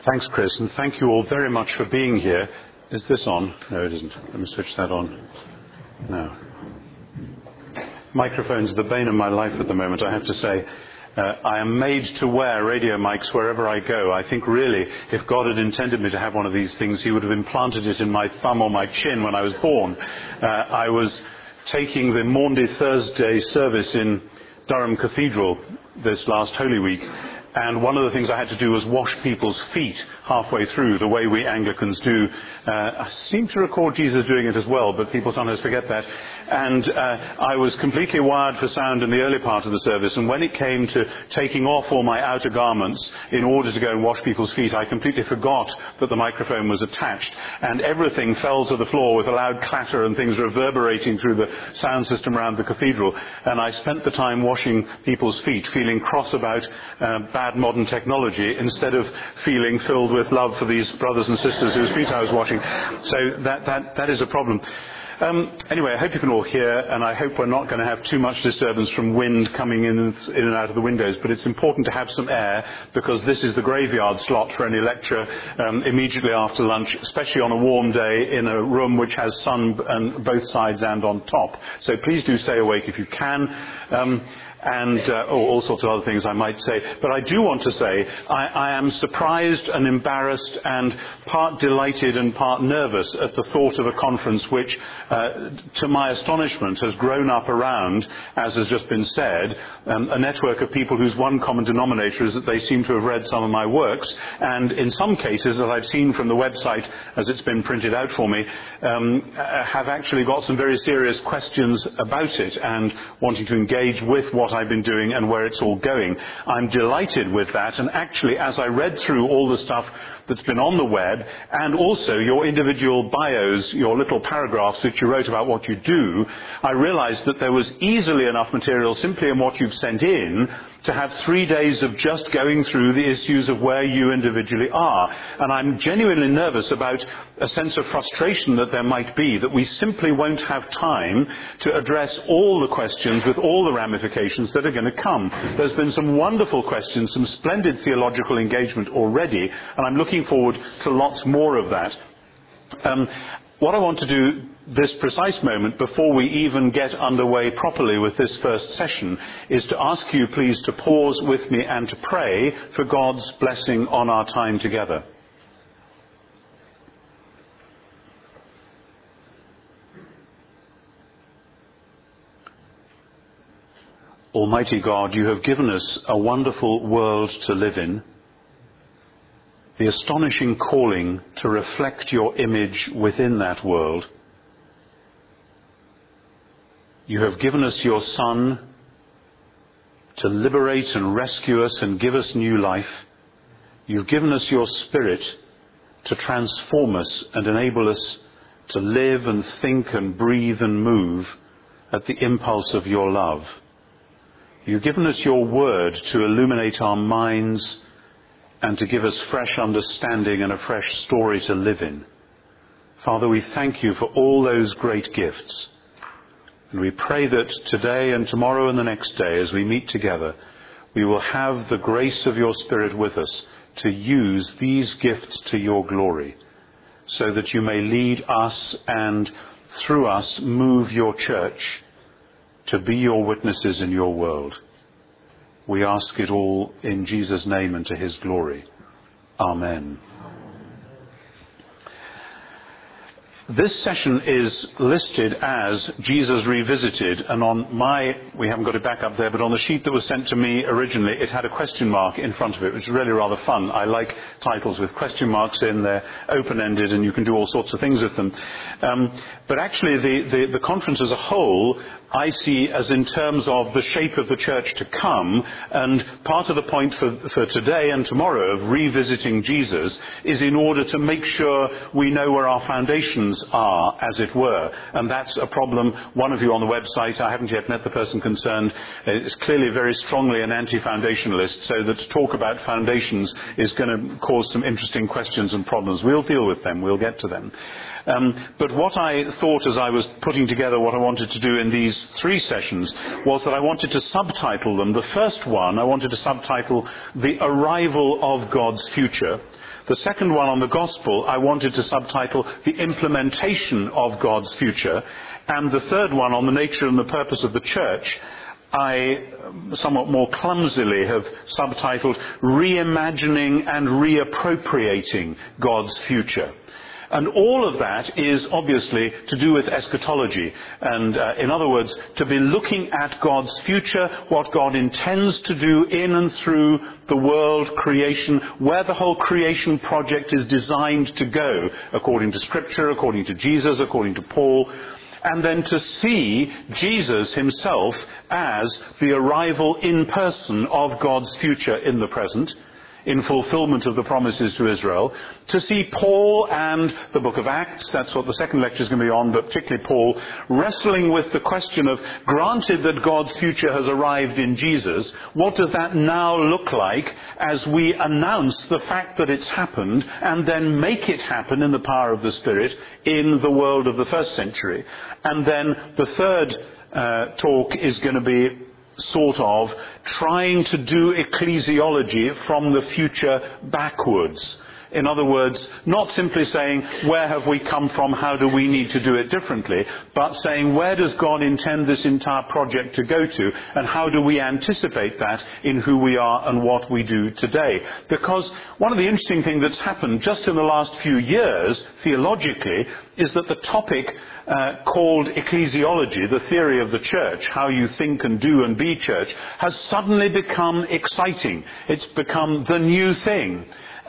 Thanks, Chris, and thank you all very much for being here. Is this on? No, it isn't. Let me switch that on. No. Microphones are the bane of my life at the moment, I have to say. I am made to wear radio mics wherever I go. I think really, if God had intended me to have one of these things, he would have implanted it in my thumb or my chin when I was born. I was taking the Maundy Thursday service in Durham Cathedral this last Holy Week, and one of the things I had to do was wash people's feet halfway through, the way we Anglicans do. I seem to record Jesus doing it as well, but people sometimes forget that. And I was completely wired for sound in the early part of the service, and when it came to taking off all my outer garments in order to go and wash people's feet, I completely forgot that the microphone was attached, and everything fell to the floor with a loud clatter and things reverberating through the sound system around the cathedral. And I spent the time washing people's feet, feeling cross about bad modern technology, instead of feeling filled with love for these brothers and sisters whose feet I was washing. So that is a problem. Anyway, I hope you can all hear, and I hope we're not going to have too much disturbance from wind coming in and out of the windows, but it's important to have some air, because this is the graveyard slot for any lecture immediately after lunch, especially on a warm day in a room which has sun on both sides and on top. So please do stay awake if you can. And all sorts of other things I might say. But I do want to say I am surprised and embarrassed and part delighted and part nervous at the thought of a conference which, to my astonishment, has grown up around, as has just been said, a network of people whose one common denominator is that they seem to have read some of my works, and in some cases, as I've seen from the website as it's been printed out for me, have actually got some very serious questions about it and wanting to engage with what I've been doing and where it's all going. I'm delighted with that, and actually as I read through all the stuff that's been on the web, and also your individual bios, your little paragraphs which you wrote about what you do, I realized that there was easily enough material simply in what you've sent in to have 3 days of just going through the issues of where you individually are. And I'm genuinely nervous about a sense of frustration that there might be, that we simply won't have time to address all the questions with all the ramifications that are going to come. There's been some wonderful questions, some splendid theological engagement already, and I'm looking forward to lots more of that. What I want to do this precise moment, before we even get underway properly with this first session, is to ask you please to pause with me and to pray for God's blessing on our time together. Almighty God, you have given us a wonderful world to live in, the astonishing calling to reflect your image within that world. You have given us your Son to liberate and rescue us and give us new life. You've given us your Spirit to transform us and enable us to live and think and breathe and move at the impulse of your love. You've given us your word to illuminate our minds and to give us fresh understanding and a fresh story to live in. Father, we thank you for all those great gifts. And we pray that today and tomorrow and the next day, as we meet together, we will have the grace of your Spirit with us to use these gifts to your glory, so that you may lead us and through us move your church to be your witnesses in your world. We ask it all in Jesus' name and to his glory. Amen. This session is listed as Jesus Revisited, and we haven't got it back up there, but on the sheet that was sent to me originally, it had a question mark in front of it, which is really rather fun. I like titles with question marks in. They're open-ended and you can do all sorts of things with them. But actually the conference as a whole I see as in terms of the shape of the church to come, and part of the point for today and tomorrow of revisiting Jesus is in order to make sure we know where our foundations are, as it were. And that's a problem. One of you on the website, I haven't yet met the person concerned, is clearly very strongly an anti-foundationalist, so that to talk about foundations is going to cause some interesting questions and problems. We'll deal with them. We'll get to them. But what I thought as I was putting together what I wanted to do in these 3 sessions was that I wanted to subtitle them. The first one, I wanted to subtitle The Arrival of God's Future. The second one on the gospel, I wanted to subtitle The Implementation of God's Future. And the third one on the nature and the purpose of the church, I somewhat more clumsily have subtitled Reimagining and Reappropriating God's Future. And all of that is obviously to do with eschatology. And in other words, to be looking at God's future, what God intends to do in and through the world creation, where the whole creation project is designed to go, according to Scripture, according to Jesus, according to Paul. And then to see Jesus himself as the arrival in person of God's future in the present, in fulfillment of the promises to Israel, to see Paul and the book of Acts, that's what the second lecture is going to be on, but particularly Paul, wrestling with the question of, granted that God's future has arrived in Jesus, what does that now look like as we announce the fact that it's happened and then make it happen in the power of the Spirit in the world of the first century? And then the third talk is going to be sort of trying to do ecclesiology from the future backwards. In other words, not simply saying, where have we come from, how do we need to do it differently, but saying, where does God intend this entire project to go to, and how do we anticipate that in who we are and what we do today? Because one of the interesting things that's happened just in the last few years, theologically, is that the topic called ecclesiology, the theory of the church, how you think and do and be church, has suddenly become exciting. It's become the new thing.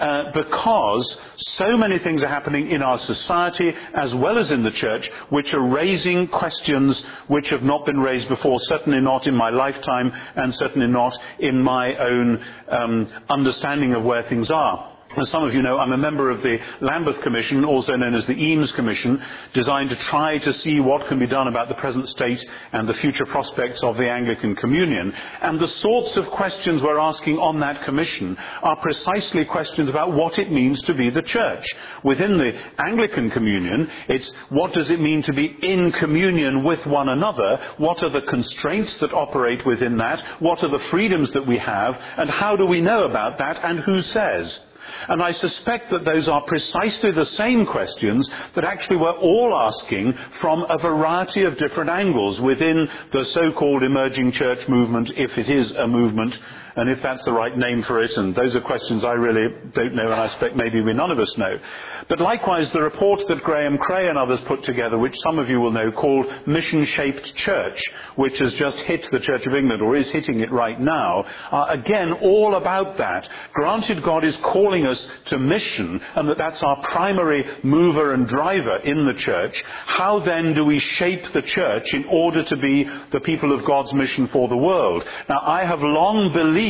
Because so many things are happening in our society as well as in the church which are raising questions which have not been raised before, certainly not in my lifetime and certainly not in my own understanding of where things are. As some of you know, I'm a member of the Lambeth Commission, also known as the Eames Commission, designed to try to see what can be done about the present state and the future prospects of the Anglican Communion. And the sorts of questions we're asking on that commission are precisely questions about what it means to be the church. Within the Anglican Communion, it's what does it mean to be in communion with one another? What are the constraints that operate within that? What are the freedoms that we have? And how do we know about that? And who says? And I suspect that those are precisely the same questions that actually we're all asking from a variety of different angles within the so-called emerging church movement, if it is a movement, and if that's the right name for it. And those are questions I really don't know, and I suspect maybe none of us know. But likewise, the report that Graham Cray and others put together, which some of you will know, called Mission-Shaped Church, which has just hit the Church of England, or is hitting it right now, are again all about that. Granted, God is calling us to mission, and that's our primary mover and driver in the church. How then do we shape the church in order to be the people of God's mission for the world? Now, I have long believed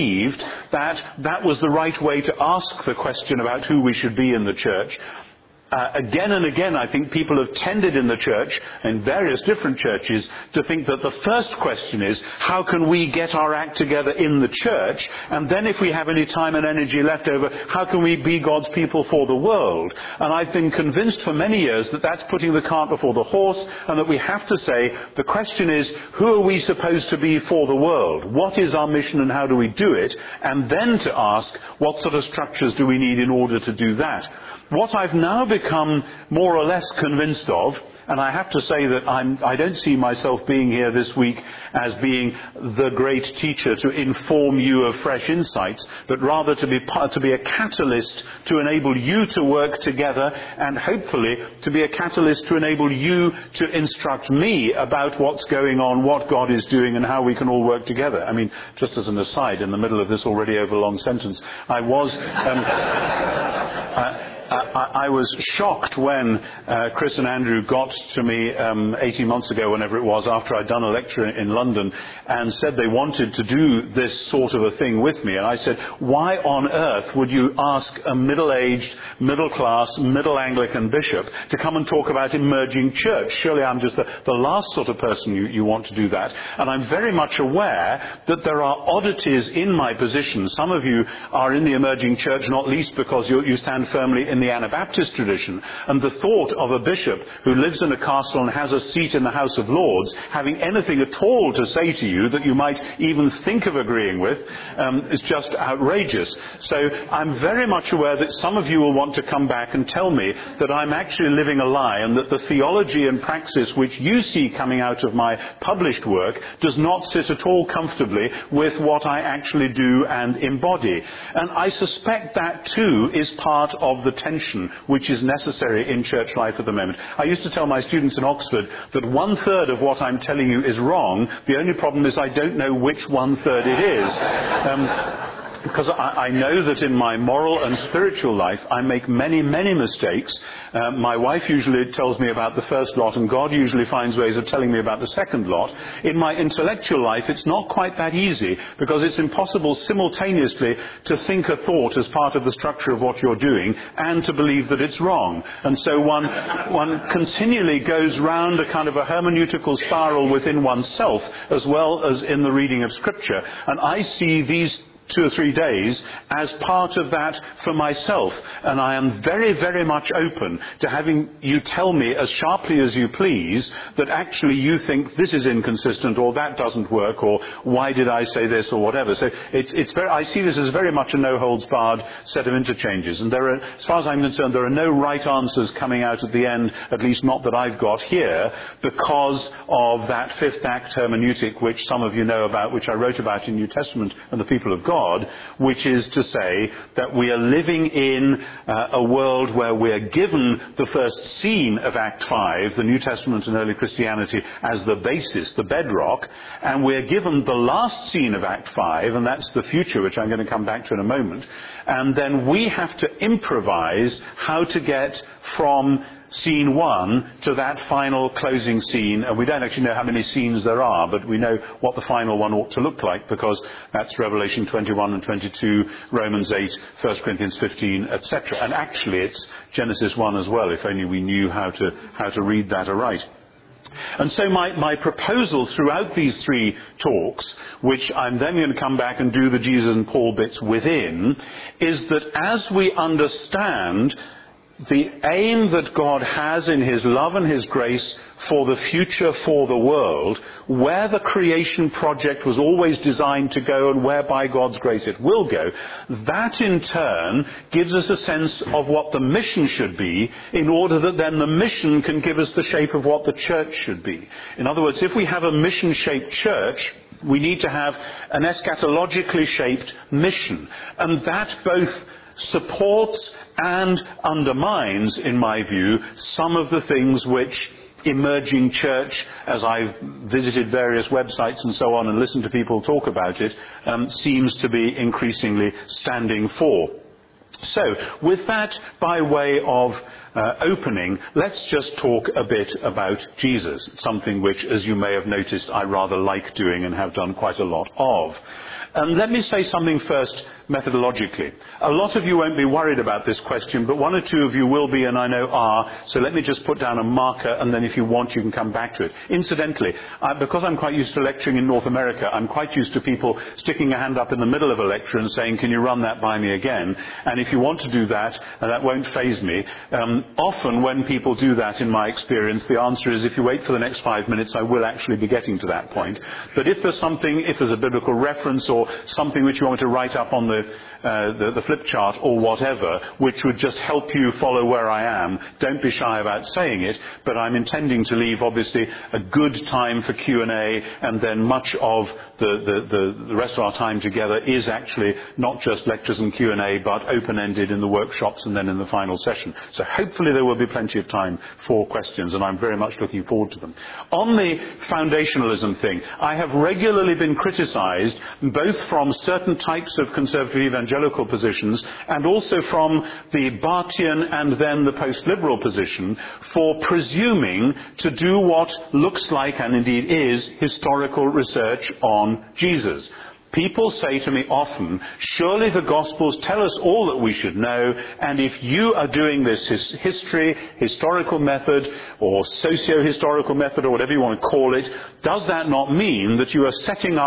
that was the right way to ask the question about who we should be in the church. Again and again, I think people have tended in the church, in various different churches, to think that the first question is, how can we get our act together in the church? And then if we have any time and energy left over, how can we be God's people for the world? And I've been convinced for many years that that's putting the cart before the horse, and that we have to say, the question is, who are we supposed to be for the world? What is our mission and how do we do it? And then to ask, what sort of structures do we need in order to do that? What I've now become more or less convinced of, and I have to say that I don't see myself being here this week as being the great teacher to inform you of fresh insights, but rather to be a catalyst to enable you to work together, and hopefully to be a catalyst to enable you to instruct me about what's going on, what God is doing, and how we can all work together. I mean, just as an aside, in the middle of this already over long sentence, I was shocked when Chris and Andrew got to me 18 months ago, whenever it was, after I'd done a lecture in London, and said they wanted to do this sort of a thing with me. And I said, why on earth would you ask a middle-aged, middle-class, middle Anglican bishop to come and talk about emerging church? Surely I'm just the last sort of person you want to do that. And I'm very much aware that there are oddities in my position. Some of you are in the emerging church, not least because you stand firmly in the Anabaptist tradition, and the thought of a bishop who lives in a castle and has a seat in the House of Lords having anything at all to say to you that you might even think of agreeing with is just outrageous. So I'm very much aware that some of you will want to come back and tell me that I'm actually living a lie, and that the theology and praxis which you see coming out of my published work does not sit at all comfortably with what I actually do and embody. And I suspect that too is part of the tension which is necessary in church life at the moment. I used to tell my students in Oxford that 1/3 of what I'm telling you is wrong. The only problem is I don't know which 1/3 it is. Because I know that in my moral and spiritual life I make many, many mistakes. My wife usually tells me about the first lot, and God usually finds ways of telling me about the second lot. In my intellectual life it's not quite that easy, because it's impossible simultaneously to think a thought as part of the structure of what you're doing and to believe that it's wrong. And so one continually goes round a kind of a hermeneutical spiral within oneself as well as in the reading of Scripture. And I see these 2 or 3 days as part of that for myself, and I am very, very much open to having you tell me as sharply as you please that actually you think this is inconsistent, or that doesn't work, or why did I say this, or whatever. So I see this as very much a no-holds-barred set of interchanges, and there are, as far as I'm concerned, there are no right answers coming out at the end, at least not that I've got here, because of that fifth act hermeneutic which some of you know about, which I wrote about in New Testament and the People of God, which is to say that we are living in a world where we are given the first scene of Act 5, the New Testament and early Christianity, as the basis, the bedrock, and we are given the last scene of Act 5, and that's the future, which I'm going to come back to in a moment, and then we have to improvise how to get from scene 1 to that final closing scene. And we don't actually know how many scenes there are, but we know what the final one ought to look like, because that's Revelation 21 and 22, Romans 8, 1 Corinthians 15, etc. And actually it's Genesis 1 as well, if only we knew how to read that aright. And so my proposal throughout these 3 talks, which I'm then going to come back and do the Jesus and Paul bits within, is that as we understand the aim that God has in his love and his grace for the future, for the world, where the creation project was always designed to go and where by God's grace it will go, that in turn gives us a sense of what the mission should be, in order that then the mission can give us the shape of what the church should be. In other words, if we have a mission-shaped church, we need to have an eschatologically shaped mission. And that both supports and undermines, in my view, some of the things which emerging church, as I've visited various websites and so on and listened to people talk about it, seems to be increasingly standing for. So, with that by way of opening, let's just talk a bit about Jesus, something which, as you may have noticed, I rather like doing and have done quite a lot of. And let me say something first methodologically. A lot of you won't be worried about this question, but 1 or 2 of you will be, and I know are, so let me just put down a marker, and then if you want you can come back to it. Incidentally, because I'm quite used to lecturing in North America, I'm quite used to people sticking a hand up in the middle of a lecture and saying, can you run that by me again? And if you want to do that, and that won't faze me, often when people do that, in my experience, the answer is, if you wait for the next 5 minutes, I will actually be getting to that point. But if there's a biblical reference or something which you want me to write up on the flip chart or whatever, which would just help you follow where I am, don't be shy about saying it. But I'm intending to leave, obviously, a good time for Q&A, and then much of the rest of our time together is actually not just lectures and Q&A, but open-ended in the workshops and then in the final session. So hopefully there will be plenty of time for questions, and I'm very much looking forward to them. On the foundationalism thing, I have regularly been criticized, both from certain types of conservative evangelical positions and also from the Barthian and then the post-liberal position, for presuming to do what looks like, and indeed is, historical research on Jesus. People say to me often, surely the Gospels tell us all that we should know, and if you are doing this historical method, or socio-historical method, or whatever you want to call it, does that not mean that you are setting up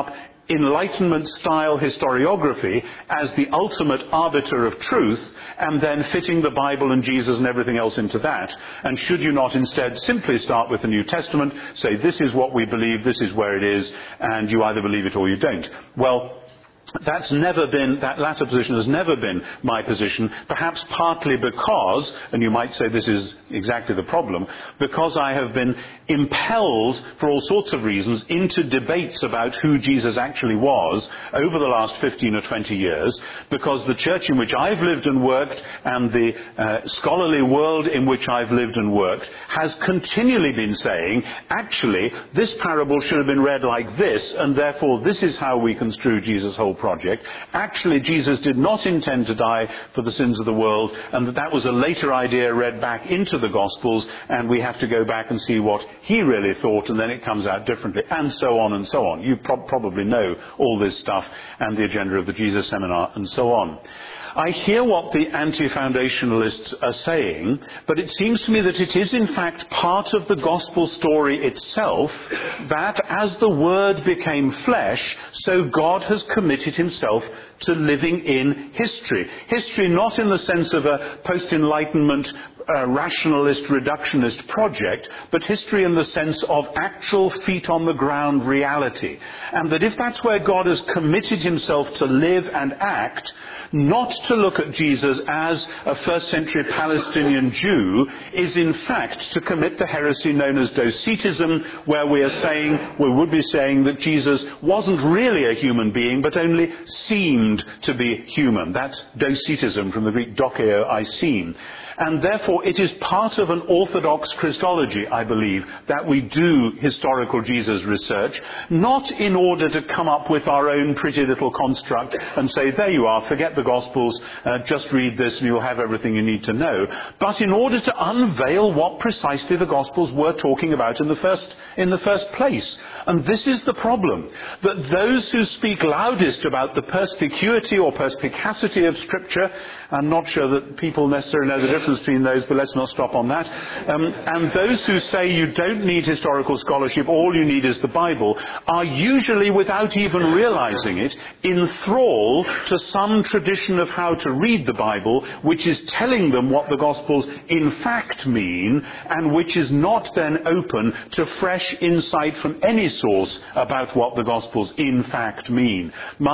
Enlightenment-style historiography as the ultimate arbiter of truth, and then fitting the Bible and Jesus and everything else into that? And should you not instead simply start with the New Testament, say this is what we believe, this is where it is, and you either believe it or you don't? Well, that latter position has never been my position, perhaps partly because, and you might say this is exactly the problem, because I have been impelled for all sorts of reasons into debates about who Jesus actually was over the last 15 or 20 years, because the church in which I've lived and worked and the scholarly world in which I've lived and worked has continually been saying, actually, this parable should have been read like this, and therefore this is how we construe Jesus' whole project. Actually, Jesus did not intend to die for the sins of the world, and that was a later idea read back into the Gospels, and we have to go back and see what he really thought, and then it comes out differently, and so on and so on. You probably know all this stuff, and the agenda of the Jesus Seminar, and so on. I hear what the anti-foundationalists are saying, but it seems to me that it is in fact part of the gospel story itself that as the Word became flesh, so God has committed himself to living in history. History not in the sense of a post-Enlightenment rationalist, reductionist project, but history in the sense of actual feet-on-the-ground reality. And that if that's where God has committed himself to live and act, not to look at Jesus as a first-century Palestinian Jew is in fact to commit the heresy known as Docetism, where we would be saying that Jesus wasn't really a human being, but only seemed to be human. That's Docetism, from the Greek dokeo, I seem. And therefore it is part of an orthodox Christology, I believe, that we do historical Jesus research, not in order to come up with our own pretty little construct and say, there you are, forget the Gospels, just read this and you'll have everything you need to know, but in order to unveil what precisely the Gospels were talking about in the first place. And this is the problem, that those who speak loudest about the perspicuity or perspicacity of Scripture, I'm not sure that people necessarily know the difference between those, but let's not stop on that. And those who say you don't need historical scholarship, all you need is the Bible, are usually, without even realizing it, in thrall to some tradition of how to read the Bible, which is telling them what the Gospels in fact mean, and which is not then open to fresh insight from any source about what the Gospels in fact mean.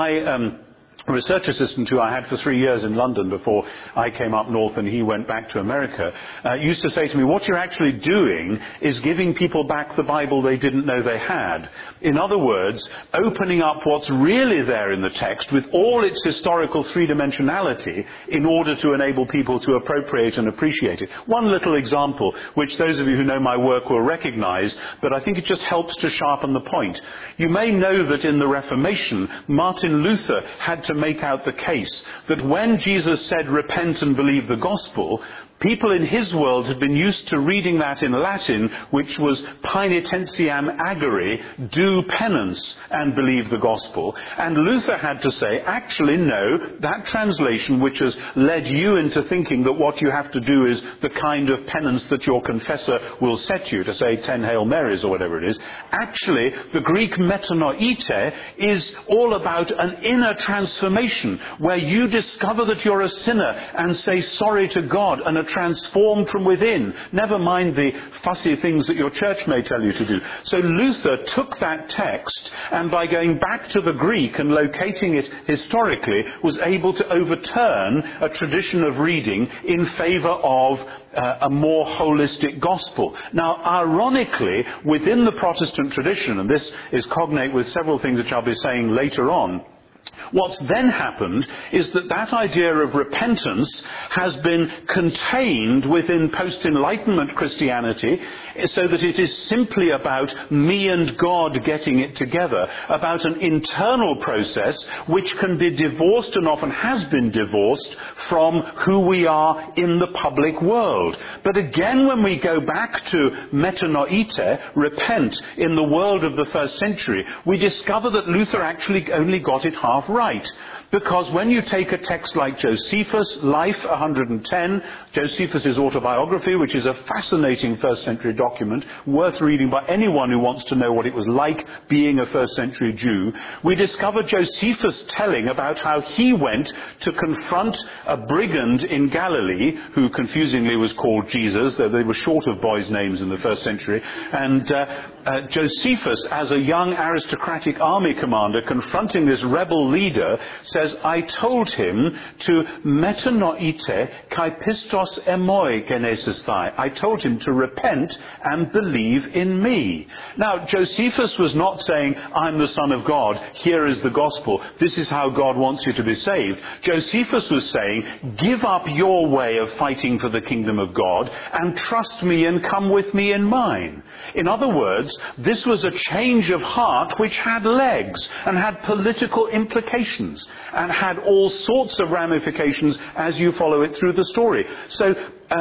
My research assistant, who I had for 3 years in London before I came up north and he went back to America, used to say to me, what you're actually doing is giving people back the Bible they didn't know they had. In other words, opening up what's really there in the text with all its historical three-dimensionality in order to enable people to appropriate and appreciate it. One little example, which those of you who know my work will recognize, but I think it just helps to sharpen the point. You may know that in the Reformation, Martin Luther had to make out the case that when Jesus said, repent and believe the gospel, people in his world had been used to reading that in Latin, which was paenitentiam agere, do penance and believe the gospel. And Luther had to say, actually, no, that translation which has led you into thinking that what you have to do is the kind of penance that your confessor will set you, to say 10 Hail Marys or whatever it is. Actually, the Greek metanoite is all about an inner transformation, where you discover that you're a sinner and say sorry to God and are transformed from within. Never mind the fussy things that your church may tell you to do. So Luther took that text and by going back to the Greek and locating it historically was able to overturn a tradition of reading in favor of a more holistic gospel. Now, ironically, within the Protestant tradition, and this is cognate with several things which I'll be saying later on, what's then happened is that idea of repentance has been contained within post-Enlightenment Christianity, so that it is simply about me and God getting it together, about an internal process which can be divorced and often has been divorced from who we are in the public world. But again, when we go back to metanoite, repent, in the world of the first century, we discover that Luther actually only got it half right. Because when you take a text like Josephus, Life 110, Josephus' autobiography, which is a fascinating first century document, worth reading by anyone who wants to know what it was like being a first century Jew, we discover Josephus telling about how he went to confront a brigand in Galilee, who confusingly was called Jesus, though they were short of boys' names in the first century. And Josephus, as a young aristocratic army commander confronting this rebel leader, says, I told him to metanoite kai pistos emoi genesisthai. I told him to repent and believe in me. Now, Josephus was not saying, I'm the Son of God, here is the gospel, this is how God wants you to be saved. Josephus was saying, give up your way of fighting for the kingdom of God and trust me and come with me in mine. In other words, this was a change of heart which had legs and had political implications and had all sorts of ramifications as you follow it through the story. So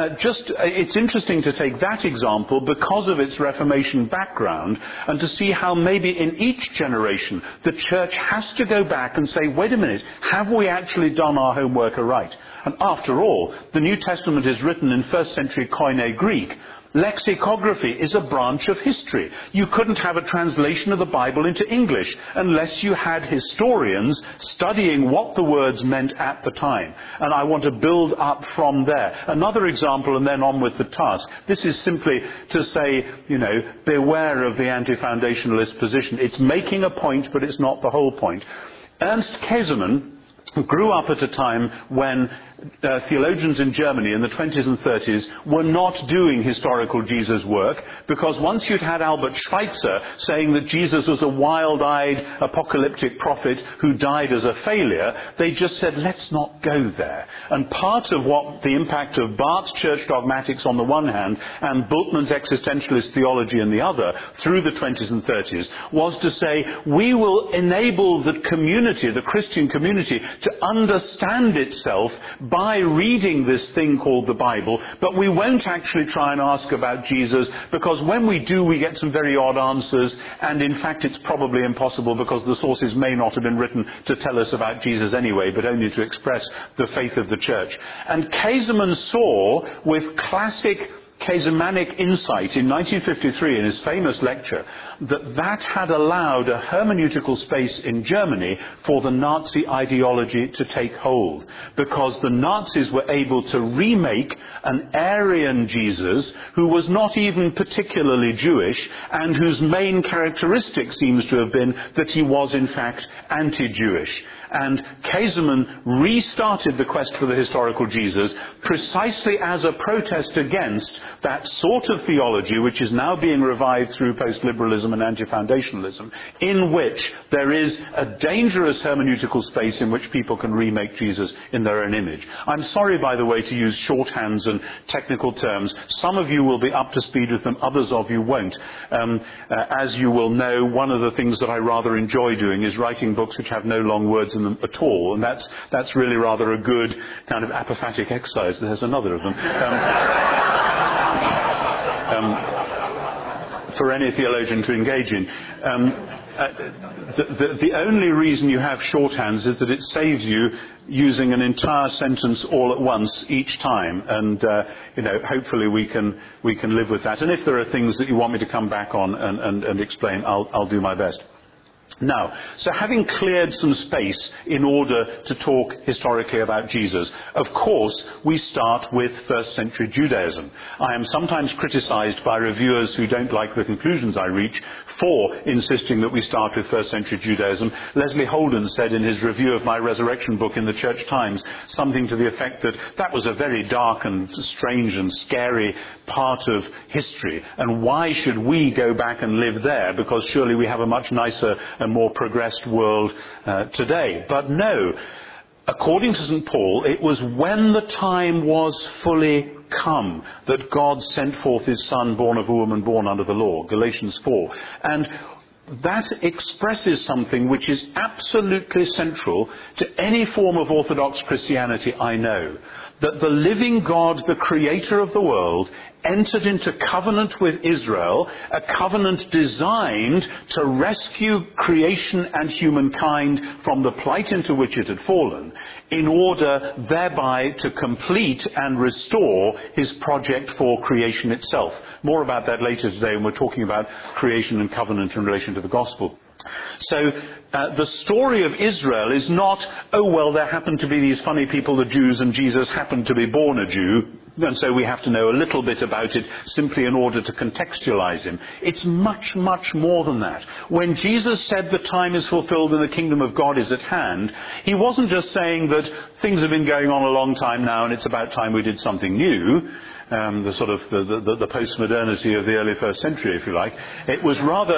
it's interesting to take that example because of its Reformation background and to see how maybe in each generation the church has to go back and say, wait a minute, have we actually done our homework aright? And after all, the New Testament is written in first century Koine Greek. Lexicography is a branch of history. You couldn't have a translation of the Bible into English unless you had historians studying what the words meant at the time. And I want to build up from there. Another example, and then on with the task. This is simply to say, beware of the anti-foundationalist position. It's making a point, but it's not the whole point. Ernst Käsemann grew up at a time when theologians in Germany in the 20s and 30s were not doing historical Jesus work, because once you'd had Albert Schweitzer saying that Jesus was a wild-eyed apocalyptic prophet who died as a failure, they just said, let's not go there. And part of what the impact of Barth's church dogmatics on the one hand and Bultmann's existentialist theology on the other through the 20s and 30s was to say, we will enable the community, the Christian community, to understand itself by reading this thing called the Bible, but we won't actually try and ask about Jesus, because when we do, we get some very odd answers, and in fact it's probably impossible because the sources may not have been written to tell us about Jesus anyway, but only to express the faith of the church. And Käsemann saw with classic Käsemanic insight in 1953 in his famous lecture that had allowed a hermeneutical space in Germany for the Nazi ideology to take hold, because the Nazis were able to remake an Aryan Jesus who was not even particularly Jewish and whose main characteristic seems to have been that he was in fact anti-Jewish. And Käsemann restarted the quest for the historical Jesus precisely as a protest against that sort of theology which is now being revived through post-liberalism and anti-foundationalism, in which there is a dangerous hermeneutical space in which people can remake Jesus in their own image. I'm sorry, by the way, to use shorthands and technical terms. Some of you will be up to speed with them, others of you won't. As you will know, one of the things that I rather enjoy doing is writing books which have no long words in them at all, and that's really rather a good kind of apophatic exercise. There's another of them. For any theologian to engage in. The only reason you have shorthands is that it saves you using an entire sentence all at once each time, and hopefully we can live with that. And if there are things that you want me to come back on and explain, I'll do my best. Now, so having cleared some space in order to talk historically about Jesus, of course, we start with first century Judaism. I am sometimes criticized by reviewers who don't like the conclusions I reach for insisting that we start with first century Judaism. Leslie Holden said in his review of my Resurrection book in the Church Times something to the effect that was a very dark and strange and scary part of history, and why should we go back and live there, because surely we have a much nicer and more progressed world today. But no, according to St. Paul, it was when the time was fully come that God sent forth his Son, born of a woman, born under the law, Galatians 4. And that expresses something which is absolutely central to any form of Orthodox Christianity I know, that the living God, the creator of the world, entered into covenant with Israel, a covenant designed to rescue creation and humankind from the plight into which it had fallen, in order thereby to complete and restore his project for creation itself. More about that later today when we're talking about creation and covenant in relation to the gospel. So the story of Israel is not, oh, well, there happened to be these funny people, the Jews, and Jesus happened to be born a Jew, and so we have to know a little bit about it simply in order to contextualize him. It's much, much more than that. When Jesus said the time is fulfilled and the kingdom of God is at hand, he wasn't just saying that things have been going on a long time now and it's about time we did something new. The post-modernity of the early first century, if you like. It was rather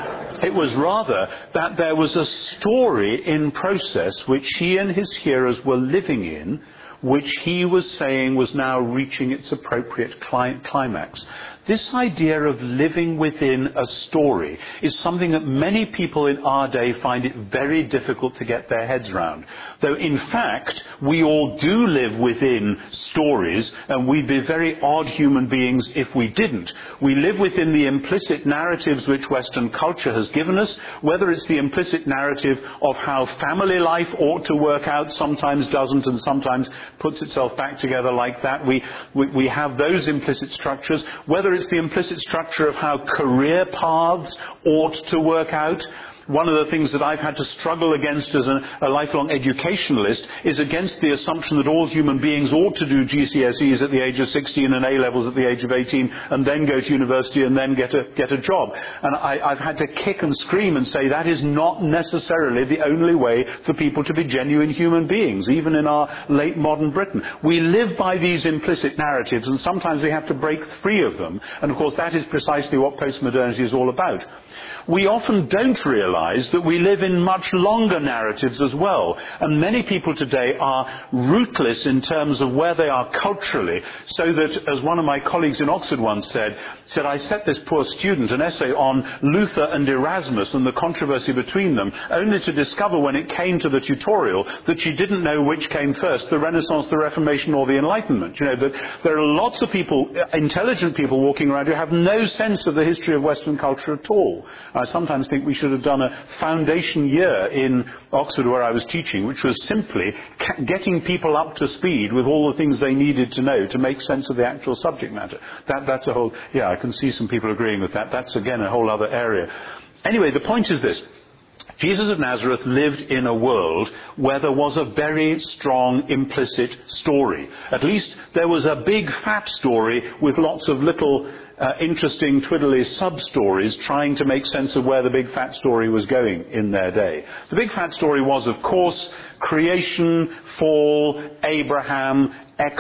that there was a story in process which he and his hearers were living in, which he was saying was now reaching its appropriate climax. This idea of living within a story is something that many people in our day find it very difficult to get their heads around. Though in fact, we all do live within stories, and we'd be very odd human beings if we didn't. We live within the implicit narratives which Western culture has given us, whether it's the implicit narrative of how family life ought to work out, sometimes doesn't, and sometimes puts itself back together like that. We have those implicit structures, whether it's the implicit structure of how career paths ought to work out. One of the things that I've had to struggle against as a lifelong educationalist is against the assumption that all human beings ought to do GCSEs at the age of 16 and A-levels at the age of 18 and then go to university and then get a job. And I've had to kick and scream and say that is not necessarily the only way for people to be genuine human beings, even in our late modern Britain. We live by these implicit narratives, and sometimes we have to break free of them. And of course that is precisely what postmodernity is all about. We often don't realize that we live in much longer narratives as well. And many people today are rootless in terms of where they are culturally, so that, as one of my colleagues in Oxford once said, I set this poor student an essay on Luther and Erasmus and the controversy between them, only to discover when it came to the tutorial that she didn't know which came first, the Renaissance, the Reformation, or the Enlightenment. You know, that there are lots of people, intelligent people walking around who have no sense of the history of Western culture at all. I sometimes think we should have done a foundation year in Oxford where I was teaching, which was simply getting people up to speed with all the things they needed to know to make sense of the actual subject matter. That's a whole, I can see some people agreeing with that. That's, again, a whole other area. Anyway, the point is this. Jesus of Nazareth lived in a world where there was a very strong implicit story. At least there was a big fat story with lots of little interesting twiddly sub-stories trying to make sense of where the big fat story was going in their day. The big fat story was, of course, creation, fall, Abraham,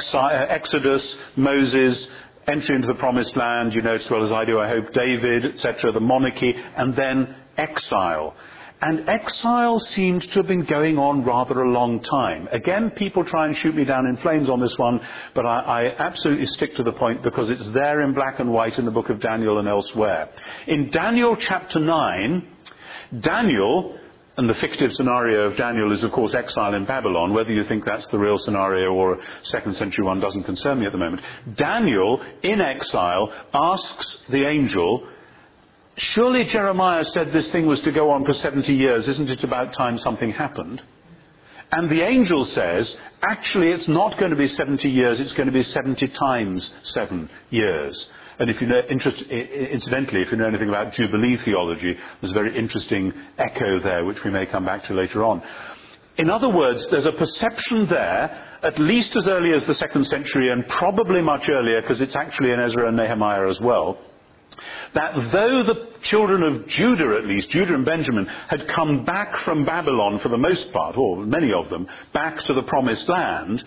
Exodus, Moses, entry into the promised land, you know as well as I do, I hope, David, etc., the monarchy, and then exile. And exile seemed to have been going on rather a long time. Again, people try and shoot me down in flames on this one, but I absolutely stick to the point because it's there in black and white in the book of Daniel and elsewhere. In Daniel chapter 9, Daniel, and the fictive scenario of Daniel is, of course, exile in Babylon. Whether you think that's the real scenario or a second century one doesn't concern me at the moment. Daniel, in exile, asks the angel, surely Jeremiah said this thing was to go on for 70 years. Isn't it about time something happened? And the angel says, actually, it's not going to be 70 years. It's going to be 70 times 7 years. And if you know, incidentally, if you know anything about Jubilee theology, there's a very interesting echo there, which we may come back to later on. In other words, there's a perception there, at least as early as the 2nd century, and probably much earlier, because it's actually in Ezra and Nehemiah as well, that though the children of Judah, at least, Judah and Benjamin, had come back from Babylon for the most part, or many of them, back to the promised land,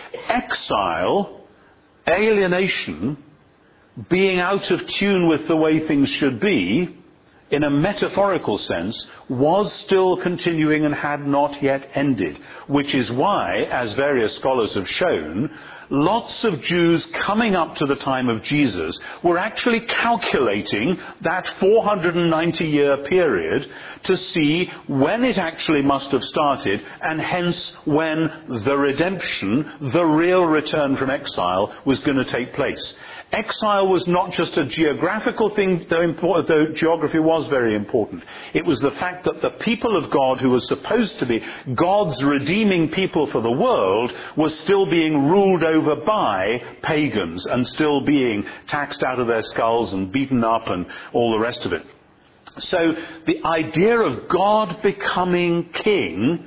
exile, alienation, being out of tune with the way things should be, in a metaphorical sense, was still continuing and had not yet ended. Which is why, as various scholars have shown, lots of Jews coming up to the time of Jesus were actually calculating that 490-year period to see when it actually must have started, and hence when the redemption, the real return from exile, was going to take place. Exile was not just a geographical thing, though geography was very important. It was the fact that the people of God, who was supposed to be God's redeeming people for the world, was still being ruled over by pagans and still being taxed out of their skulls and beaten up and all the rest of it. So the idea of God becoming king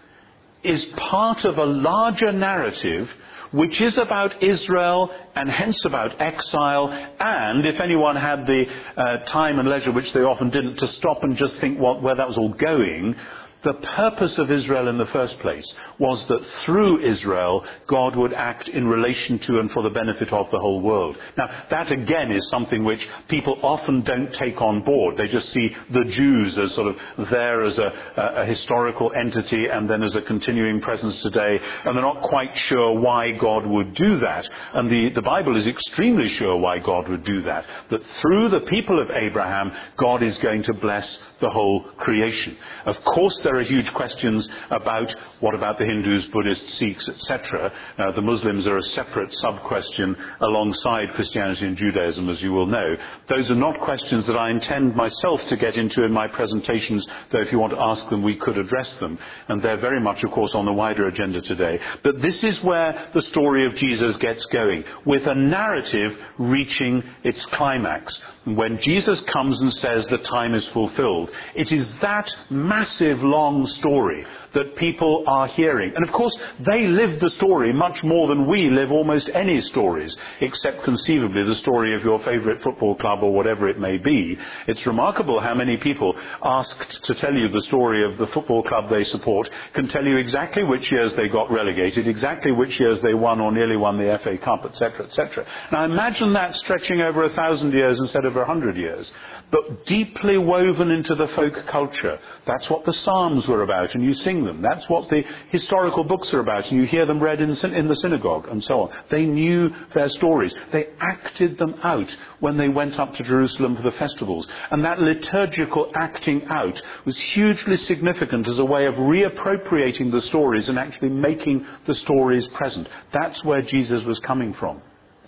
is part of a larger narrative which is about Israel and hence about exile, and if anyone had the time and leisure, which they often didn't, to stop and just think where that was all going, the purpose of Israel in the first place was that through Israel, God would act in relation to and for the benefit of the whole world. Now, that again is something which people often don't take on board. They just see the Jews as sort of there as a historical entity and then as a continuing presence today, and they're not quite sure why God would do that. And the Bible is extremely sure why God would do that. That through the people of Abraham, God is going to bless the whole creation. Of course, there are huge questions about what about the Hindus, Buddhists, Sikhs, etc. The Muslims are a separate sub-question alongside Christianity and Judaism, as you will know. Those are not questions that I intend myself to get into in my presentations, though if you want to ask them, we could address them. And they're very much, of course, on the wider agenda today. But this is where the story of Jesus gets going, with a narrative reaching its climax. When Jesus comes and says the time is fulfilled, it is that massive long story that people are hearing. And of course, they live the story much more than we live almost any stories, except conceivably the story of your favourite football club or whatever it may be. It's remarkable how many people asked to tell you the story of the football club they support can tell you exactly which years they got relegated, exactly which years they won or nearly won the FA Cup, etc., etc. Now imagine that stretching over 1,000 years instead of 100 years, but deeply woven into the folk culture. That's what the Psalms were about, and you sing them. That's what the historical books are about, and you hear them read in the synagogue, and so on. They knew their stories. They acted them out when they went up to Jerusalem for the festivals. And that liturgical acting out was hugely significant as a way of reappropriating the stories and actually making the stories present. That's where Jesus was coming from.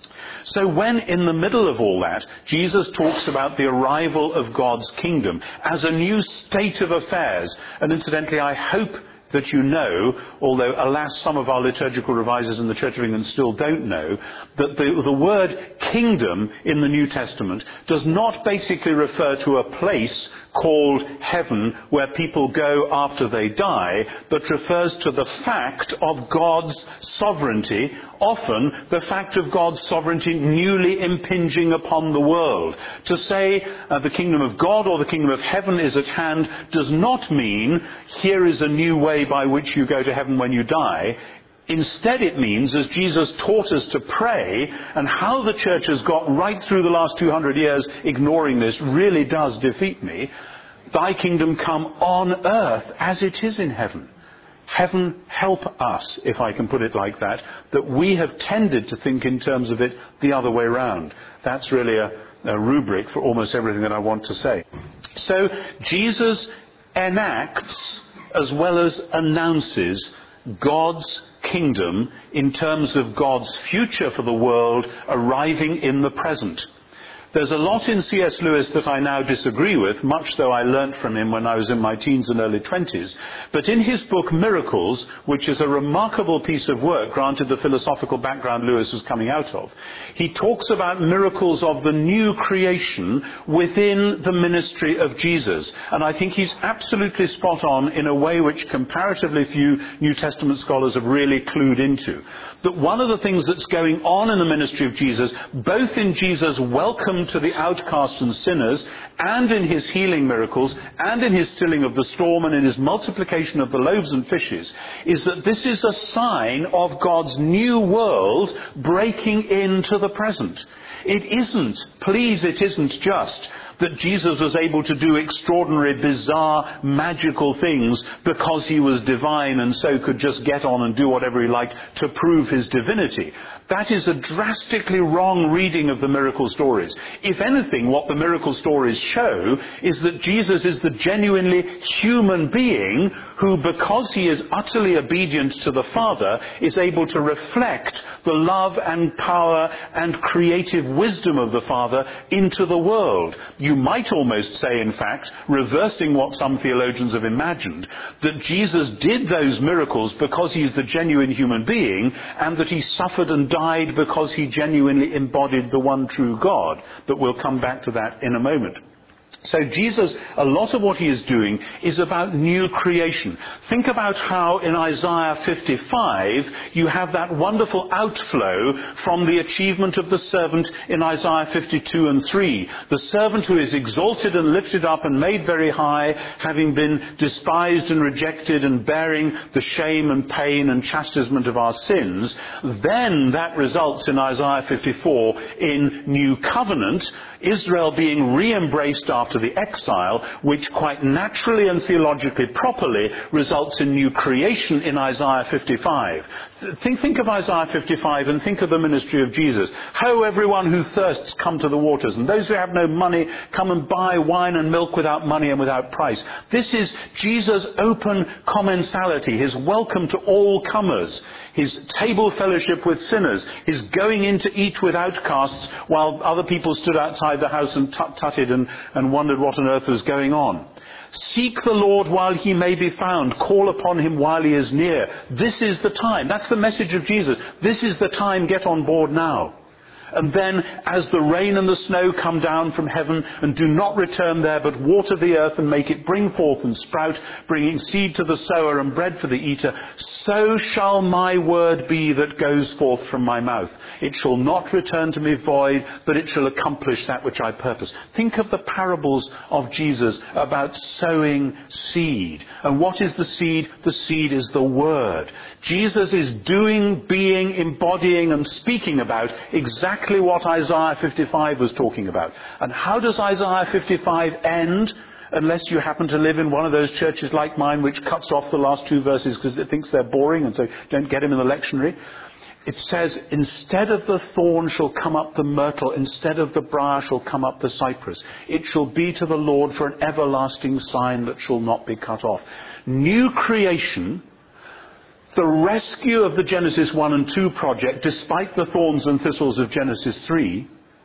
So when in the middle of all that, Jesus talks about the arrival of God's kingdom as a new state of affairs, and incidentally, I hope that you know, although alas some of our liturgical revisers in the Church of England still don't know, that the word kingdom in the New Testament does not basically refer to a place called heaven where people go after they die, but refers to the fact of God's sovereignty, often the fact of God's sovereignty newly impinging upon the world. To say the kingdom of God or the kingdom of heaven is at hand does not mean here is a new way by which you go to heaven when you die. Instead, it means, as Jesus taught us to pray, and how the church has got right through the last 200 years ignoring this really does defeat me, thy kingdom come on earth as it is in heaven. Heaven help us, if I can put it like that we have tended to think in terms of it the other way round. That's really a rubric for almost everything that I want to say. So Jesus enacts as well as announces God's kingdom in terms of God's future for the world arriving in the present. There's a lot in C.S. Lewis that I now disagree with, much though I learnt from him when I was in my teens and early 20s. But in his book Miracles, which is a remarkable piece of work, granted the philosophical background Lewis was coming out of, he talks about miracles of the new creation within the ministry of Jesus. And I think he's absolutely spot on in a way which comparatively few New Testament scholars have really clued into. That one of the things that's going on in the ministry of Jesus, both in Jesus' welcome to the outcast and sinners, and in his healing miracles, and in his stilling of the storm, and in his multiplication of the loaves and fishes, is that this is a sign of God's new world breaking into the present. It isn't just that Jesus was able to do extraordinary, bizarre, magical things because he was divine and so could just get on and do whatever he liked to prove his divinity. That is a drastically wrong reading of the miracle stories. If anything, what the miracle stories show is that Jesus is the genuinely human being who, because he is utterly obedient to the Father, is able to reflect the love and power and creative wisdom of the Father into the world. You might almost say, in fact, reversing what some theologians have imagined, that Jesus did those miracles because he's the genuine human being, and that he suffered and died because he genuinely embodied the one true God. But we'll come back to that in a moment. So Jesus, a lot of what he is doing is about new creation. Think about how in Isaiah 55 you have that wonderful outflow from the achievement of the servant in Isaiah 52 and 3. The servant who is exalted and lifted up and made very high, having been despised and rejected and bearing the shame and pain and chastisement of our sins. Then that results in Isaiah 54 in new covenant, Israel being re-embraced after the exile, which quite naturally and theologically properly results in new creation in Isaiah 55. Think of Isaiah 55 and think of the ministry of Jesus. Ho, everyone who thirsts, come to the waters, and those who have no money, come and buy wine and milk without money and without price. This is Jesus' open commensality, his welcome to all comers, his table fellowship with sinners, his going in to eat with outcasts while other people stood outside the house and tut-tutted and wondered what on earth was going on. Seek the Lord while he may be found. Call upon him while he is near. This is the time. That's the message of Jesus. This is the time. Get on board now. And then, as the rain and the snow come down from heaven and do not return there, but water the earth and make it bring forth and sprout, bringing seed to the sower and bread for the eater, so shall my word be that goes forth from my mouth. It shall not return to me void, but it shall accomplish that which I purpose. Think of the parables of Jesus about sowing seed. And what is the seed? The seed is the word. Jesus is doing, being, embodying and speaking about exactly what Isaiah 55 was talking about. And how does Isaiah 55 end? Unless you happen to live in one of those churches like mine which cuts off the last two verses because it thinks they're boring and so don't get them in the lectionary. It says, instead of the thorn shall come up the myrtle, instead of the briar shall come up the cypress. It shall be to the Lord for an everlasting sign that shall not be cut off. New creation, the rescue of the Genesis 1 and 2 project, despite the thorns and thistles of Genesis 3,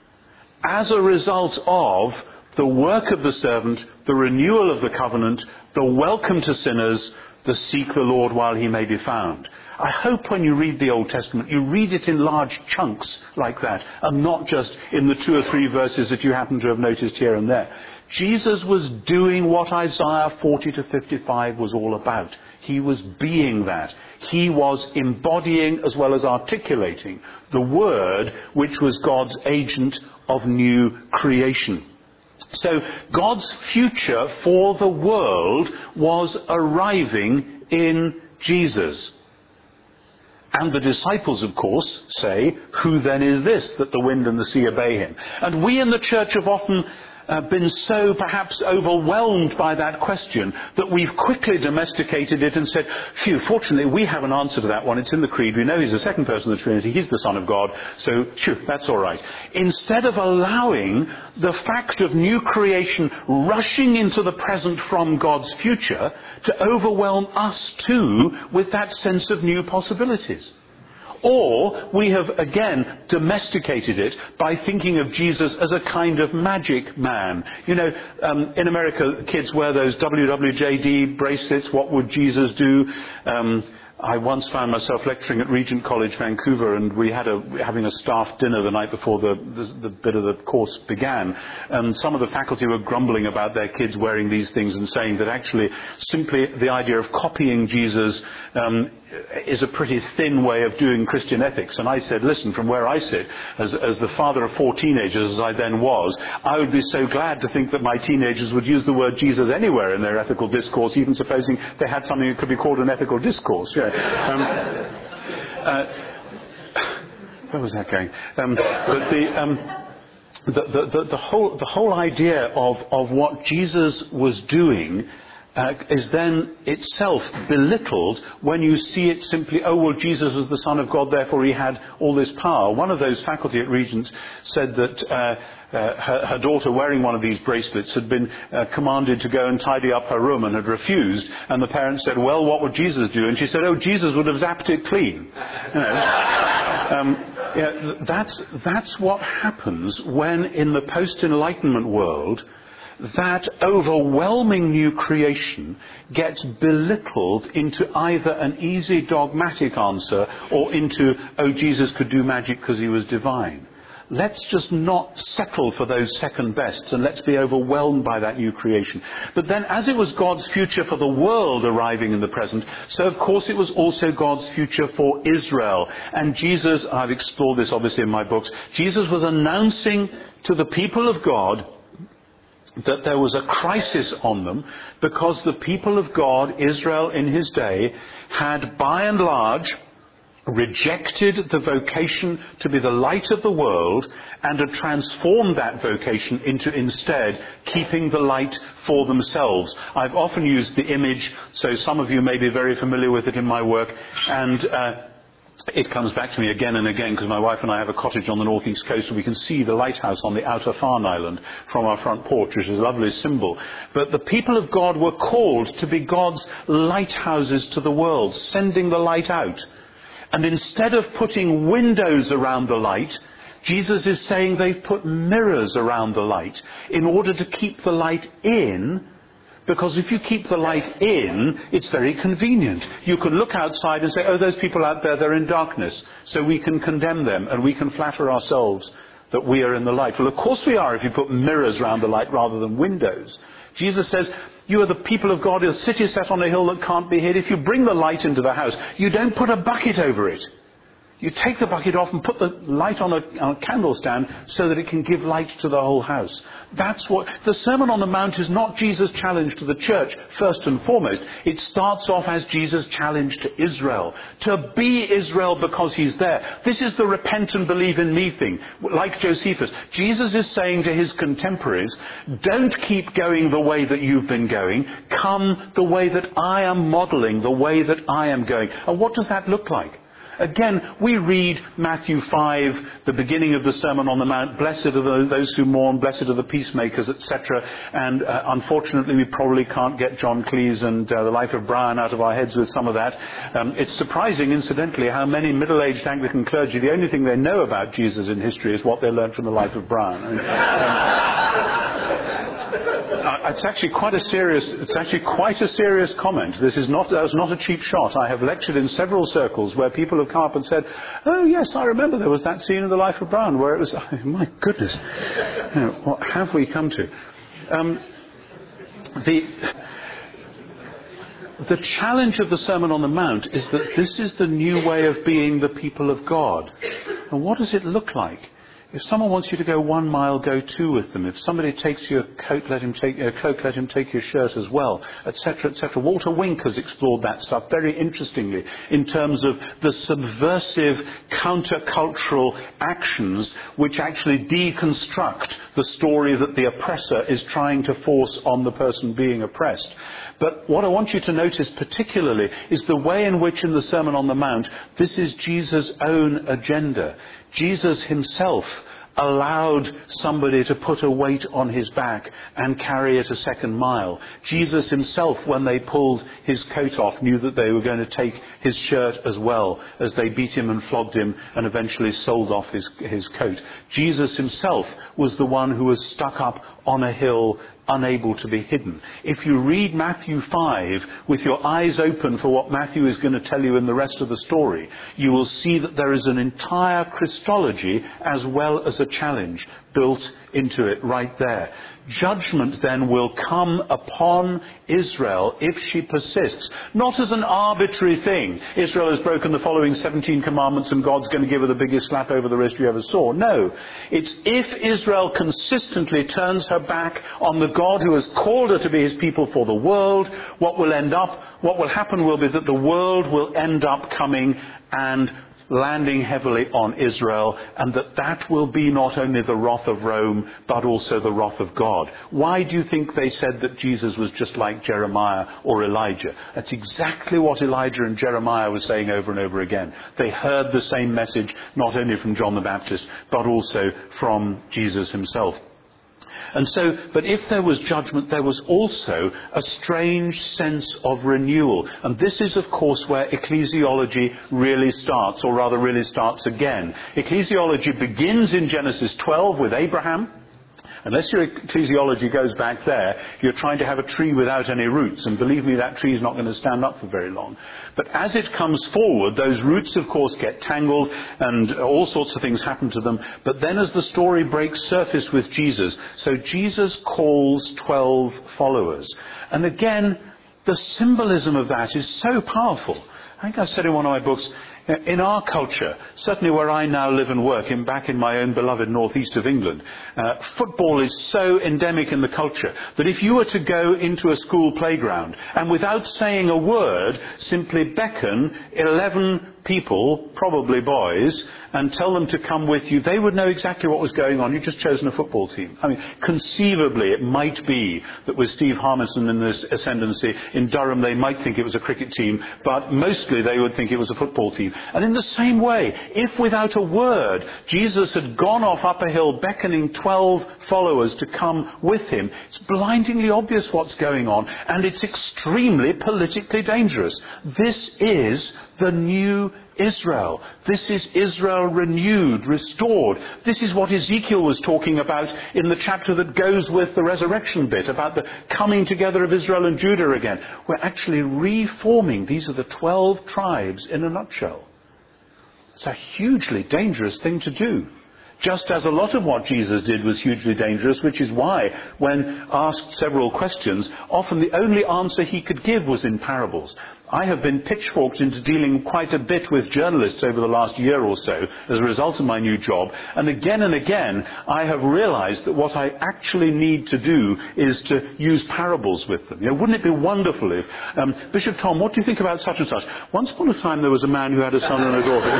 as a result of the work of the servant, the renewal of the covenant, the welcome to sinners, the seek the Lord while he may be found. I hope when you read the Old Testament, you read it in large chunks like that, and not just in the 2 or 3 verses that you happen to have noticed here and there. Jesus was doing what Isaiah 40 to 55 was all about. He was being that. He was embodying as well as articulating the word which was God's agent of new creation. So God's future for the world was arriving in Jesus. And the disciples, of course, say, who then is this that the wind and the sea obey him? And we in the church have often been so perhaps overwhelmed by that question that we've quickly domesticated it and said, phew, fortunately we have an answer to that one. It's in the Creed. We know he's the second person of the Trinity. He's the Son of God. So, phew, that's all right. Instead of allowing the fact of new creation rushing into the present from God's future to overwhelm us too with that sense of new possibilities. Or we have, again, domesticated it by thinking of Jesus as a kind of magic man. You know, in America, kids wear those WWJD bracelets, what would Jesus do? I once found myself lecturing at Regent College, Vancouver, and we had having a staff dinner the night before the bit of the course began. And some of the faculty were grumbling about their kids wearing these things and saying that actually simply the idea of copying Jesus is a pretty thin way of doing Christian ethics. And I said, listen, from where I sit, as the father of 4 teenagers, as I then was, I would be so glad to think that my teenagers would use the word Jesus anywhere in their ethical discourse, even supposing they had something that could be called an ethical discourse. Yeah. Where was that going? the whole idea of what Jesus was doing is then itself belittled when you see it simply, oh, well, Jesus was the Son of God, therefore he had all this power. One of those faculty at Regent said that her daughter, wearing one of these bracelets, had been commanded to go and tidy up her room and had refused. And the parents said, well, what would Jesus do? And she said, oh, Jesus would have zapped it clean. You know, that's what happens when, in the post-Enlightenment world, that overwhelming new creation gets belittled into either an easy dogmatic answer or into, oh, Jesus could do magic because he was divine. Let's just not settle for those second bests, and let's be overwhelmed by that new creation. But then, as it was God's future for the world arriving in the present, so of course it was also God's future for Israel. And Jesus, I've explored this obviously in my books, Jesus was announcing to the people of God that there was a crisis on them because the people of God, Israel in his day, had by and large rejected the vocation to be the light of the world and had transformed that vocation into instead keeping the light for themselves. I've often used the image, so some of you may be very familiar with it in my work, and it comes back to me again and again because my wife and I have a cottage on the northeast coast and we can see the lighthouse on the outer Farne Island from our front porch, which is a lovely symbol. But the people of God were called to be God's lighthouses to the world, sending the light out. And instead of putting windows around the light, Jesus is saying they've put mirrors around the light in order to keep the light in. Because if you keep the light in, it's very convenient. You can look outside and say, oh, those people out there, they're in darkness. So we can condemn them and we can flatter ourselves that we are in the light. Well, of course we are if you put mirrors around the light rather than windows. Jesus says, you are the people of God, a city set on a hill that can't be hid. If you bring the light into the house, you don't put a bucket over it. You take the bucket off and put the light on a candle stand so that it can give light to the whole house. That's what the Sermon on the Mount is. Not Jesus' challenge to the church first and foremost. It starts off as Jesus' challenge to Israel, to be Israel because he's there. This is the repent and believe in me thing. Like Josephus, Jesus is saying to his contemporaries, don't keep going the way that you've been going. Come the way that I am modeling, the way that I am going. And what does that look like? Again, we read Matthew 5, the beginning of the Sermon on the Mount, blessed are those who mourn, blessed are the peacemakers, etc. And unfortunately, we probably can't get John Cleese and the Life of Brian out of our heads with some of that. It's surprising, incidentally, how many middle-aged Anglican clergy, the only thing they know about Jesus in history is what they learned from the Life of Brian. I mean, it's actually quite a serious comment. That was not a cheap shot. I have lectured in several circles where people have come up and said, oh yes, I remember there was that scene in the Life of Brian where it was, oh, my goodness, what have we come to? The challenge of the Sermon on the Mount is that this is the new way of being the people of God. And what does it look like? If someone wants you to go 1 mile, go 2 with them. If somebody takes your coat, let him take your cloak, let him take your shirt as well, etc., etc. Walter Wink has explored that stuff very interestingly in terms of the subversive countercultural actions which actually deconstruct the story that the oppressor is trying to force on the person being oppressed. But what I want you to notice particularly is the way in which in the Sermon on the Mount, this is Jesus' own agenda. Jesus himself allowed somebody to put a weight on his back and carry it a second mile. Jesus himself, when they pulled his coat off, knew that they were going to take his shirt as well, as they beat him and flogged him and eventually sold off his coat. Jesus himself was the one who was stuck up on a hill, unable to be hidden. If you read Matthew 5 with your eyes open for what Matthew is going to tell you in the rest of the story, you will see that there is an entire Christology as well as a challenge built into it right there. Judgment then will come upon Israel if she persists. Not as an arbitrary thing. Israel has broken the following 17 commandments and God's going to give her the biggest slap over the wrist you ever saw. No. It's if Israel consistently turns her back on the God who has called her to be his people for the world, what will happen will be that the world will end up coming and landing heavily on Israel, and that will be not only the wrath of Rome, but also the wrath of God. Why do you think they said that Jesus was just like Jeremiah or Elijah? That's exactly what Elijah and Jeremiah were saying over and over again. They heard the same message, not only from John the Baptist, but also from Jesus himself. And so, but if there was judgment, there was also a strange sense of renewal. And this is, of course, where ecclesiology really starts, or rather really starts again. Ecclesiology begins in Genesis 12 with Abraham. Unless your ecclesiology goes back there, you're trying to have a tree without any roots. And believe me, that tree is not going to stand up for very long. But as it comes forward, those roots, of course, get tangled and all sorts of things happen to them. But then as the story breaks surface with Jesus, so Jesus calls 12 followers. And again, the symbolism of that is so powerful. I think I've said in one of my books, in our culture, certainly where I now live and work, back in my own beloved northeast of England, football is so endemic in the culture that if you were to go into a school playground and without saying a word, simply beckon 11 people, probably boys, and tell them to come with you, they would know exactly what was going on. You've just chosen a football team. I mean, conceivably, it might be that with Steve Harmison in this ascendancy in Durham, they might think it was a cricket team, but mostly they would think it was a football team. And in the same way, if without a word, Jesus had gone off up a hill beckoning 12 followers to come with him, it's blindingly obvious what's going on, and it's extremely politically dangerous. This is the new Israel. This is Israel renewed, restored. This is what Ezekiel was talking about in the chapter that goes with the resurrection bit, about the coming together of Israel and Judah again. We're actually reforming. These are the 12 tribes in a nutshell. It's a hugely dangerous thing to do. Just as a lot of what Jesus did was hugely dangerous, which is why, when asked several questions, often the only answer he could give was in parables. I have been pitchforked into dealing quite a bit with journalists over the last year or so as a result of my new job. And again, I have realized that what I actually need to do is to use parables with them. You know, wouldn't it be wonderful if, Bishop Tom, what do you think about such and such? Once upon a time there was a man who had a son and a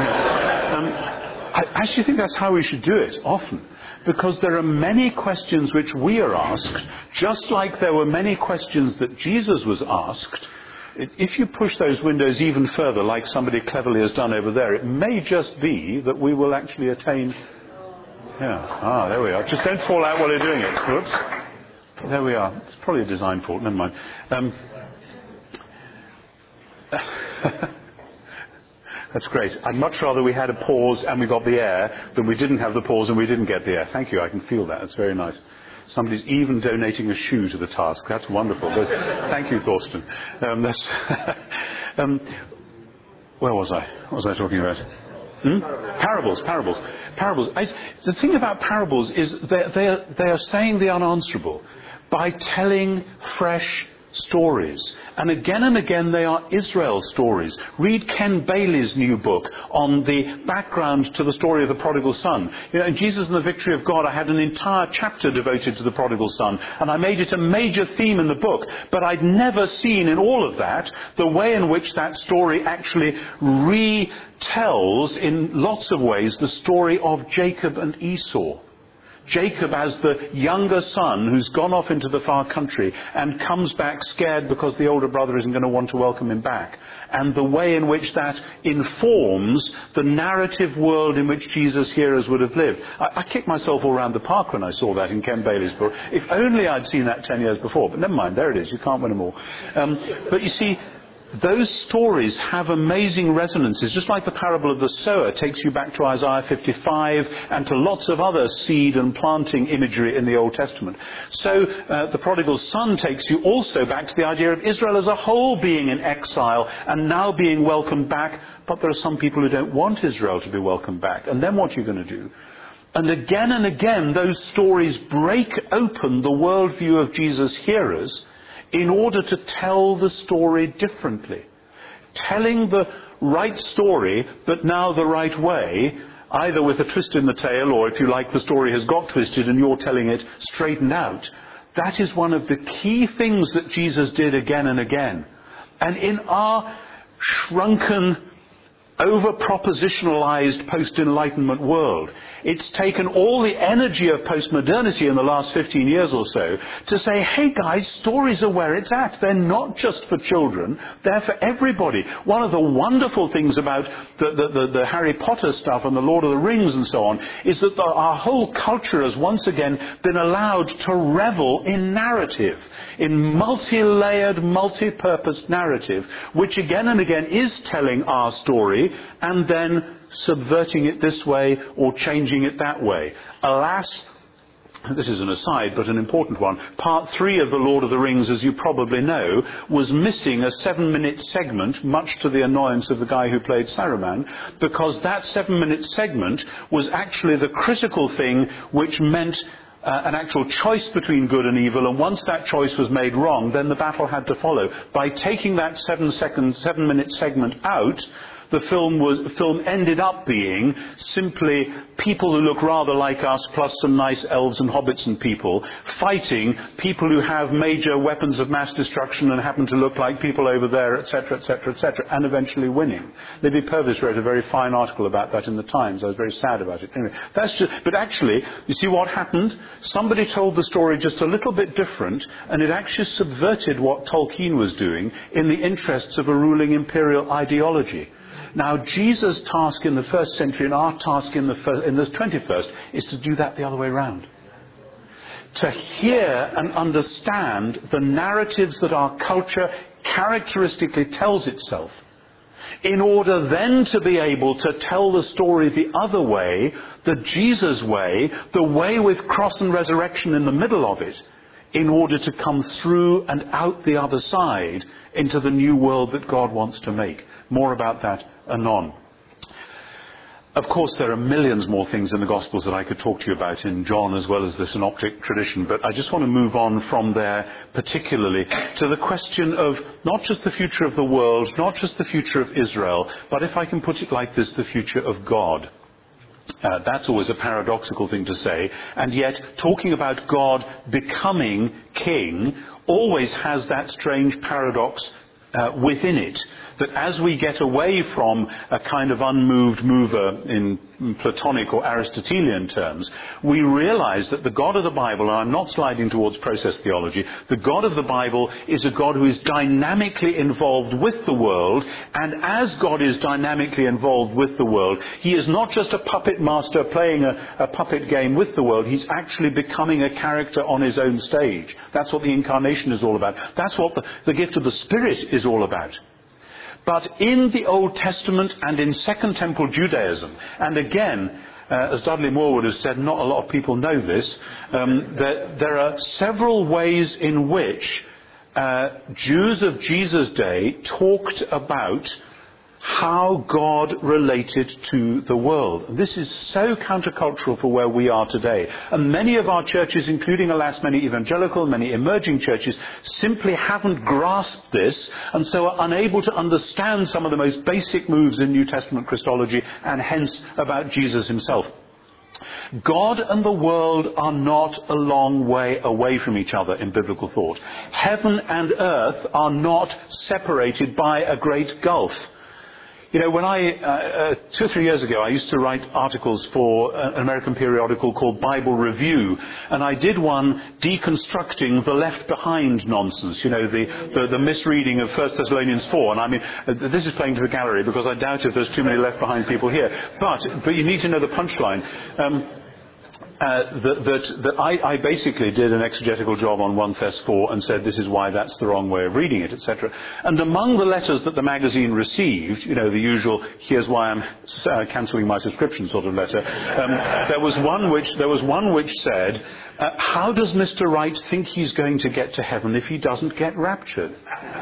daughter. I actually think that's how we should do it, often. Because there are many questions which we are asked, just like there were many questions that Jesus was asked. If you push those windows even further, like somebody cleverly has done over there, it may just be that we will actually attain... Yeah, there we are. Just don't fall out while you're doing it. Whoops. There we are. It's probably a design fault, never mind. That's great. I'd much rather we had a pause and we got the air than we didn't have the pause and we didn't get the air. Thank you. I can feel that. It's very nice. Somebody's even donating a shoe to the task. That's wonderful. Thank you, Thorsten. Where was I? What was I talking about? Parables. The thing about parables is they are saying the unanswerable by telling fresh stories. And again they are Israel stories. Read Ken Bailey's new book on the background to the story of the prodigal son. You know, in Jesus and the Victory of God, I had an entire chapter devoted to the prodigal son, and I made it a major theme in the book. But I'd never seen in all of that the way in which that story actually retells in lots of ways the story of Jacob and Esau. Jacob as the younger son who's gone off into the far country and comes back scared because the older brother isn't going to want to welcome him back. And the way in which that informs the narrative world in which Jesus' hearers would have lived. I kicked myself all around the park when I saw that in Ken Bailey's book. If only I'd seen that 10 years before. But never mind, there it is. You can't win them all. But you see, those stories have amazing resonances, just like the parable of the sower takes you back to Isaiah 55 and to lots of other seed and planting imagery in the Old Testament. So the prodigal son takes you also back to the idea of Israel as a whole being in exile and now being welcomed back. But there are some people who don't want Israel to be welcomed back. And then what are you going to do? And again, those stories break open the worldview of Jesus' hearers in order to tell the story differently. Telling the right story, but now the right way, either with a twist in the tail, or if you like, the story has got twisted and you're telling it straightened out. That is one of the key things that Jesus did again and again. And in our shrunken over-propositionalized post-Enlightenment world. It's taken all the energy of postmodernity in the last 15 years or so to say, hey guys, stories are where it's at. They're not just for children, they're for everybody. One of the wonderful things about the Harry Potter stuff and the Lord of the Rings and so on is that our whole culture has once again been allowed to revel in narrative, in multi-layered, multi-purpose narrative, which again and again is telling our story and then subverting it this way or changing it that way. Alas, this is an aside, but an important one. Part 3 of The Lord of the Rings, as you probably know, was missing a 7-minute segment, much to the annoyance of the guy who played Saruman, because that 7-minute segment was actually the critical thing which meant an actual choice between good and evil, and once that choice was made wrong, then the battle had to follow. By taking that 7-minute segment out, the film ended up being simply people who look rather like us, plus some nice elves and hobbits and people, fighting people who have major weapons of mass destruction and happen to look like people over there, etc., etc., etc., and eventually winning. Libby Purvis wrote a very fine article about that in the Times. I was very sad about it. Anyway, but actually, you see what happened? Somebody told the story just a little bit different, and it actually subverted what Tolkien was doing in the interests of a ruling imperial ideology. Now, Jesus' task in the first century and our task in the 21st is to do that the other way around. To hear and understand the narratives that our culture characteristically tells itself, in order then to be able to tell the story the other way, the Jesus way, the way with cross and resurrection in the middle of it, in order to come through and out the other side into the new world that God wants to make. More about that anon. Of course, there are millions more things in the Gospels that I could talk to you about in John as well as the Synoptic tradition, but I just want to move on from there particularly to the question of not just the future of the world, not just the future of Israel, but if I can put it like this, the future of God. That's always a paradoxical thing to say, and yet talking about God becoming king always has that strange paradox within it, that as we get away from a kind of unmoved mover in Platonic or Aristotelian terms, we realize that the God of the Bible, and I'm not sliding towards process theology, the God of the Bible is a God who is dynamically involved with the world, and as God is dynamically involved with the world, he is not just a puppet master playing a puppet game with the world, he's actually becoming a character on his own stage. That's what the incarnation is all about. That's what the gift of the Spirit is all about. But in the Old Testament and in Second Temple Judaism, and again, as Dudley Moore would have said, not a lot of people know this, there are several ways in which Jews of Jesus' day talked about how God related to the world. And this is so countercultural for where we are today. And many of our churches, including, alas, many evangelical, many emerging churches, simply haven't grasped this and so are unable to understand some of the most basic moves in New Testament Christology and hence about Jesus himself. God and the world are not a long way away from each other in biblical thought. Heaven and earth are not separated by a great gulf. You know, when 2 or 3 years ago, I used to write articles for an American periodical called Bible Review, and I did one deconstructing the Left Behind nonsense, you know, the misreading of 1 Thessalonians 4. And I mean, this is playing to the gallery because I doubt if there's too many Left Behind people here. But you need to know the punchline. I basically did an exegetical job on 1 Thess 4 and said this is why that's the wrong way of reading it, etc. And among the letters that the magazine received, you know, the usual here's why I'm cancelling my subscription sort of letter, there was one which said, how does Mr. Wright think he's going to get to heaven if he doesn't get raptured?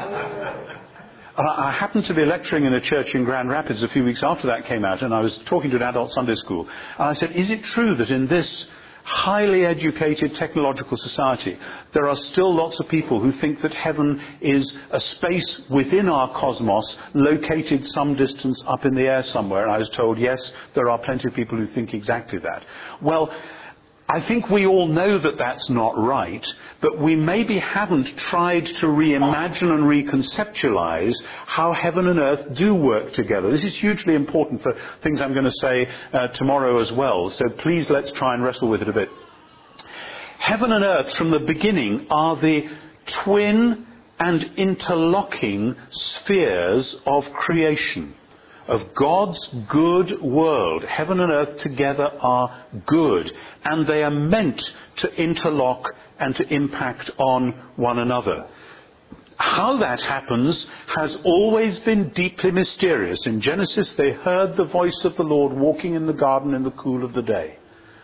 I happened to be lecturing in a church in Grand Rapids a few weeks after that came out, and I was talking to an adult Sunday school. And I said, is it true that in this highly educated technological society, there are still lots of people who think that heaven is a space within our cosmos, located some distance up in the air somewhere? And I was told, yes, there are plenty of people who think exactly that. Well, I think we all know that that's not right, but we maybe haven't tried to reimagine and reconceptualize how heaven and earth do work together. This is hugely important for things I'm going to say tomorrow as well, so please let's try and wrestle with it a bit. Heaven and earth from the beginning are the twin and interlocking spheres of creation, of God's good world. Heaven and earth together are good, and they are meant to interlock and to impact on one another. How that happens has always been deeply mysterious. In Genesis, they heard the voice of the Lord walking in the garden in the cool of the day.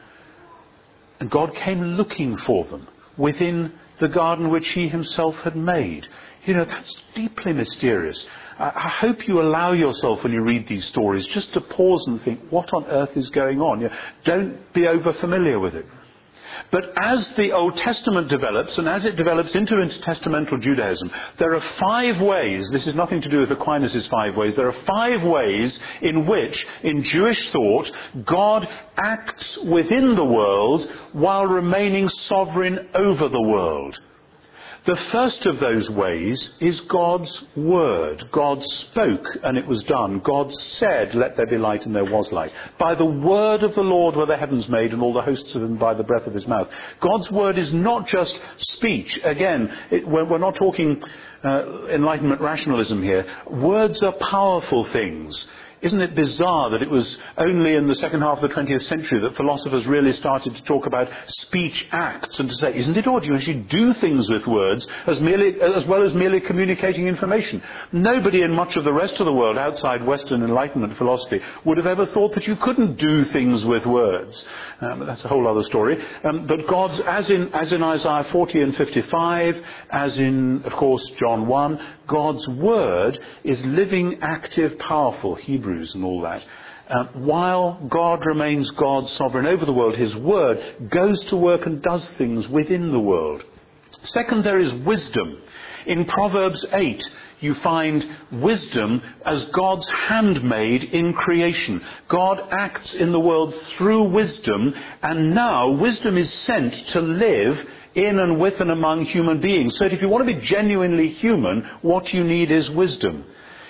And God came looking for them within the garden which he himself had made. You know, that's deeply mysterious. I hope you allow yourself, when you read these stories, just to pause and think, what on earth is going on? Don't be over familiar with it. But as the Old Testament develops, and as it develops into intertestamental Judaism, there are 5 ways, this is nothing to do with Aquinas' 5 ways, there are 5 ways in which, in Jewish thought, God acts within the world while remaining sovereign over the world. The first of those ways is God's word. God spoke and it was done. God said, let there be light, and there was light. By the word of the Lord were the heavens made, and all the hosts of them by the breath of his mouth. God's word is not just speech. Again, we're not talking Enlightenment rationalism here. Words are powerful things. Isn't it bizarre that it was only in the second half of the 20th century that philosophers really started to talk about speech acts and to say, isn't it odd, you actually do things with words as well as merely communicating information. Nobody in much of the rest of the world outside Western Enlightenment philosophy would have ever thought that you couldn't do things with words. But that's a whole other story. But God's, as in Isaiah 40 and 55, as in, of course, John 1, God's word is living, active, powerful, Hebrews and all that. While God remains God sovereign over the world, his word goes to work and does things within the world. Second, there is wisdom. In Proverbs 8, you find wisdom as God's handmaid in creation. God acts in the world through wisdom, and now wisdom is sent to live in and with and among human beings. So if you want to be genuinely human, what you need is wisdom.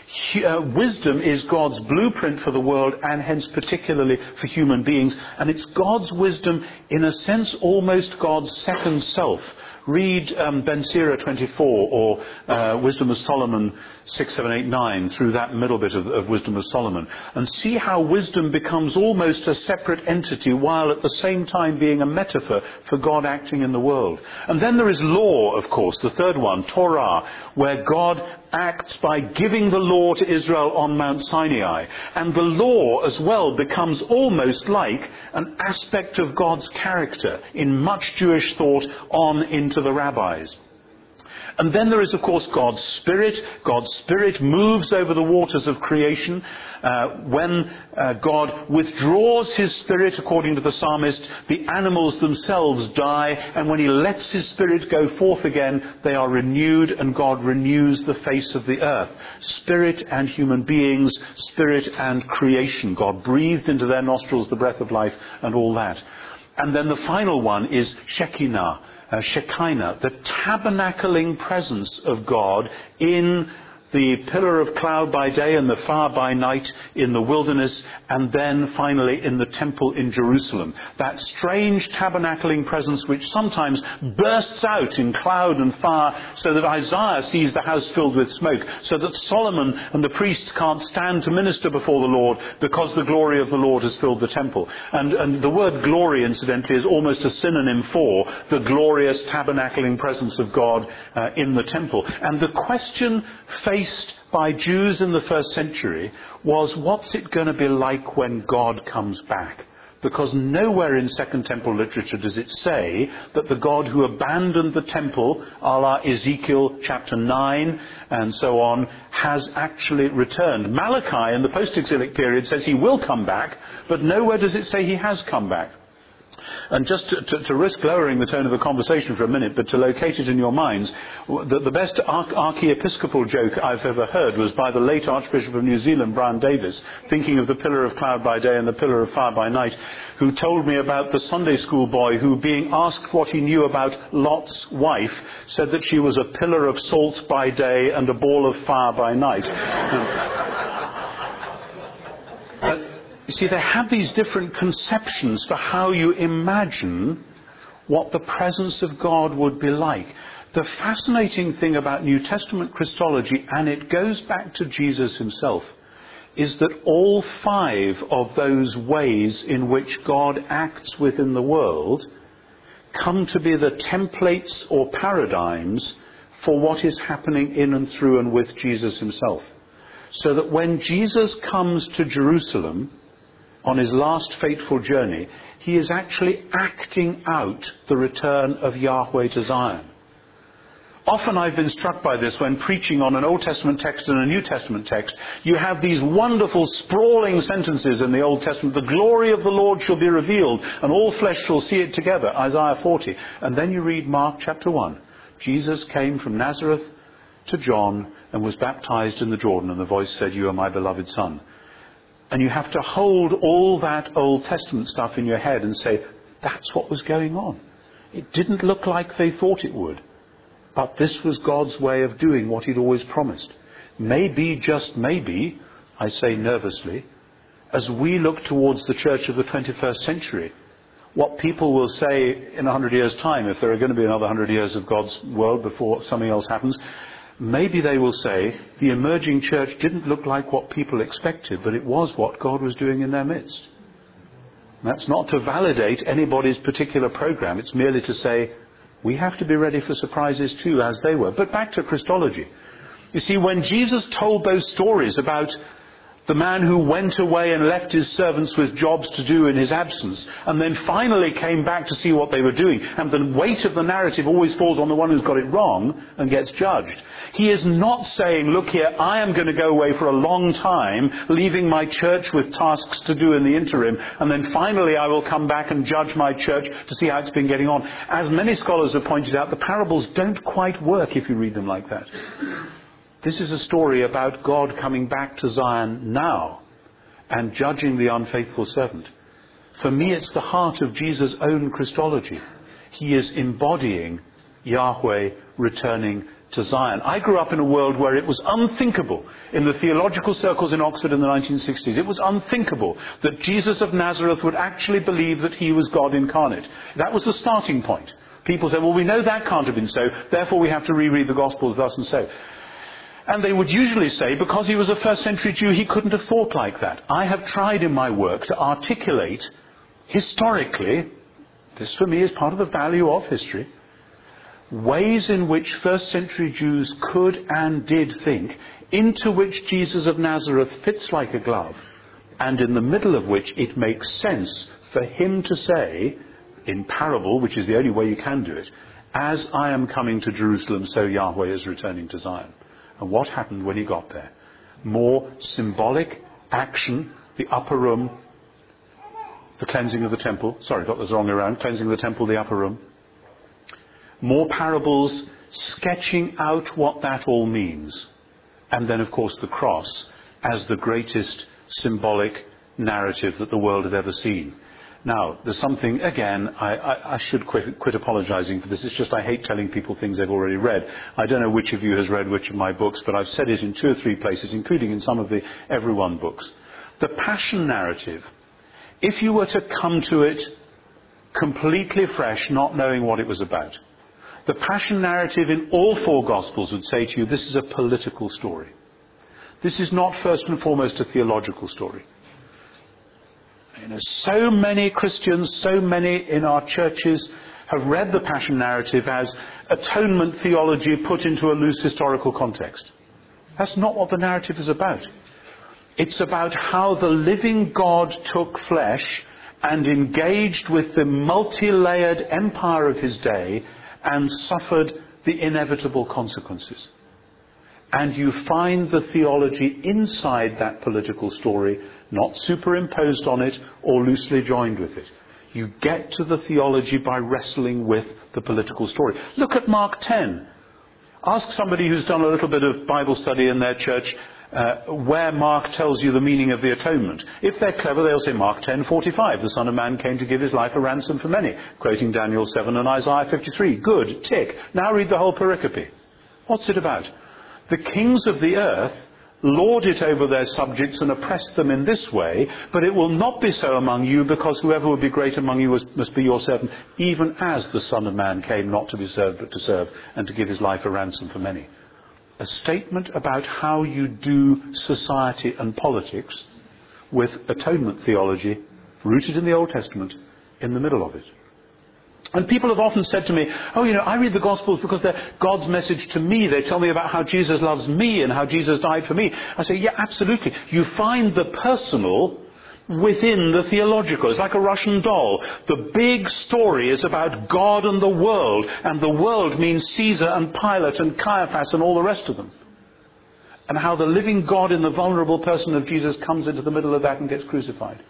Wisdom is God's blueprint for the world, and hence particularly for human beings. And it's God's wisdom, in a sense, almost God's second self. Read Ben Sira 24 or Wisdom of Solomon 6, 7, 8, 9 through that middle bit of Wisdom of Solomon, and see how wisdom becomes almost a separate entity while at the same time being a metaphor for God acting in the world. And then there is law, of course, the third one, Torah, where God acts by giving the law to Israel on Mount Sinai. And the law as well becomes almost like an aspect of God's character in much Jewish thought on into the rabbis. And then there is, of course, God's Spirit. God's Spirit moves over the waters of creation. When God withdraws his Spirit, according to the psalmist, the animals themselves die. And when he lets his Spirit go forth again, they are renewed, and God renews the face of the earth. Spirit and human beings, Spirit and creation. God breathed into their nostrils the breath of life and all that. And then the final one is Shekinah. Shekinah, the tabernacling presence of God in the pillar of cloud by day and the fire by night in the wilderness, and then finally in the temple in Jerusalem. That strange tabernacling presence which sometimes bursts out in cloud and fire, so that Isaiah sees the house filled with smoke, so that Solomon and the priests can't stand to minister before the Lord because the glory of the Lord has filled the temple. And the word glory, incidentally, is almost a synonym for the glorious tabernacling presence of God in the temple. And the question faced by Jews in the first century was, what's it going to be like when God comes back? Because nowhere in Second Temple literature does it say that the God who abandoned the temple, a la Ezekiel chapter 9 and so on, has actually returned. Malachi in the post-exilic period says he will come back, but nowhere does it say he has come back. And just to risk lowering the tone of the conversation for a minute, but to locate it in your minds, the best archiepiscopal joke I've ever heard was by the late Archbishop of New Zealand, Brian Davis, thinking of the pillar of cloud by day and the pillar of fire by night, who told me about the Sunday school boy who, being asked what he knew about Lot's wife, said that she was a pillar of salt by day and a ball of fire by night. You see, they have these different conceptions for how you imagine what the presence of God would be like. The fascinating thing about New Testament Christology, and it goes back to Jesus himself, is that all 5 of those ways in which God acts within the world come to be the templates or paradigms for what is happening in and through and with Jesus himself. So that when Jesus comes to Jerusalem on his last fateful journey, he is actually acting out the return of Yahweh to Zion. Often I've been struck by this when preaching on an Old Testament text and a New Testament text. You have these wonderful sprawling sentences in the Old Testament. The glory of the Lord shall be revealed, and all flesh shall see it together, Isaiah 40. And then you read Mark chapter 1. Jesus came from Nazareth to John and was baptized in the Jordan, and the voice said, "You are my beloved Son." And you have to hold all that Old Testament stuff in your head and say, that's what was going on. It didn't look like they thought it would. But this was God's way of doing what he'd always promised. Maybe, just maybe, I say nervously, as we look towards the church of the 21st century, what people will say in 100 years' time, if there are going to be another 100 years of God's world before something else happens, maybe they will say the emerging church didn't look like what people expected, but it was what God was doing in their midst. That's not to validate anybody's particular program. It's merely to say we have to be ready for surprises too, as they were. But back to Christology. You see, when Jesus told those stories about the man who went away and left his servants with jobs to do in his absence, and then finally came back to see what they were doing, and the weight of the narrative always falls on the one who's got it wrong and gets judged. He is not saying, look here, I am going to go away for a long time, leaving my church with tasks to do in the interim, and then finally I will come back and judge my church to see how it's been getting on. As many scholars have pointed out, the parables don't quite work if you read them like that. This is a story about God coming back to Zion now and judging the unfaithful servant. For me, it's the heart of Jesus' own Christology. He is embodying Yahweh returning to Zion. I grew up in a world where it was unthinkable in the theological circles in Oxford in the 1960s. It was unthinkable that Jesus of Nazareth would actually believe that he was God incarnate. That was the starting point. People said, well, we know that can't have been so, therefore we have to reread the Gospels thus and so. And they would usually say, because he was a first century Jew, he couldn't have thought like that. I have tried in my work to articulate historically, this for me is part of the value of history, ways in which first century Jews could and did think, into which Jesus of Nazareth fits like a glove, and in the middle of which it makes sense for him to say, in parable, which is the only way you can do it, as I am coming to Jerusalem, so Yahweh is returning to Zion. And what happened when he got there? More symbolic action, the upper room, the cleansing of the temple. Sorry, got this wrong around. Cleansing of the temple, the upper room. More parables sketching out what that all means. And then, of course, the cross as the greatest symbolic narrative that the world had ever seen. Now, there's something, again, I should quit apologizing for this. It's just I hate telling people things they've already read. I don't know which of you has read which of my books, but I've said it in 2 or 3 places, including in some of the Everyone books. The Passion narrative, if you were to come to it completely fresh, not knowing what it was about, the Passion narrative in all 4 Gospels would say to you, this is a political story. This is not first and foremost a theological story. You know, so many Christians, so many in our churches have read the Passion narrative as atonement theology put into a loose historical context. That's not what the narrative is about. It's about how the living God took flesh and engaged with the multi-layered empire of his day and suffered the inevitable consequences. And you find the theology inside that political story, not superimposed on it or loosely joined with it. You get to the theology by wrestling with the political story. Look at Mark 10. Ask somebody who's done a little bit of Bible study in their church where Mark tells you the meaning of the atonement. If they're clever, they'll say Mark 10:45, the Son of Man came to give his life a ransom for many, quoting Daniel 7 and Isaiah 53. Good, tick. Now read the whole pericope. What's it about? The kings of the earth lord it over their subjects and oppress them in this way, but it will not be so among you, because whoever would be great among you must be your servant, even as the Son of Man came not to be served but to serve, and to give his life a ransom for many. A statement about how you do society and politics with atonement theology rooted in the Old Testament in the middle of it. And people have often said to me, I read the Gospels because they're God's message to me. They tell me about how Jesus loves me and how Jesus died for me. I say, yeah, absolutely. You find the personal within the theological. It's like a Russian doll. The big story is about God and the world means Caesar and Pilate and Caiaphas and all the rest of them. And how the living God in the vulnerable person of Jesus comes into the middle of that and gets crucified.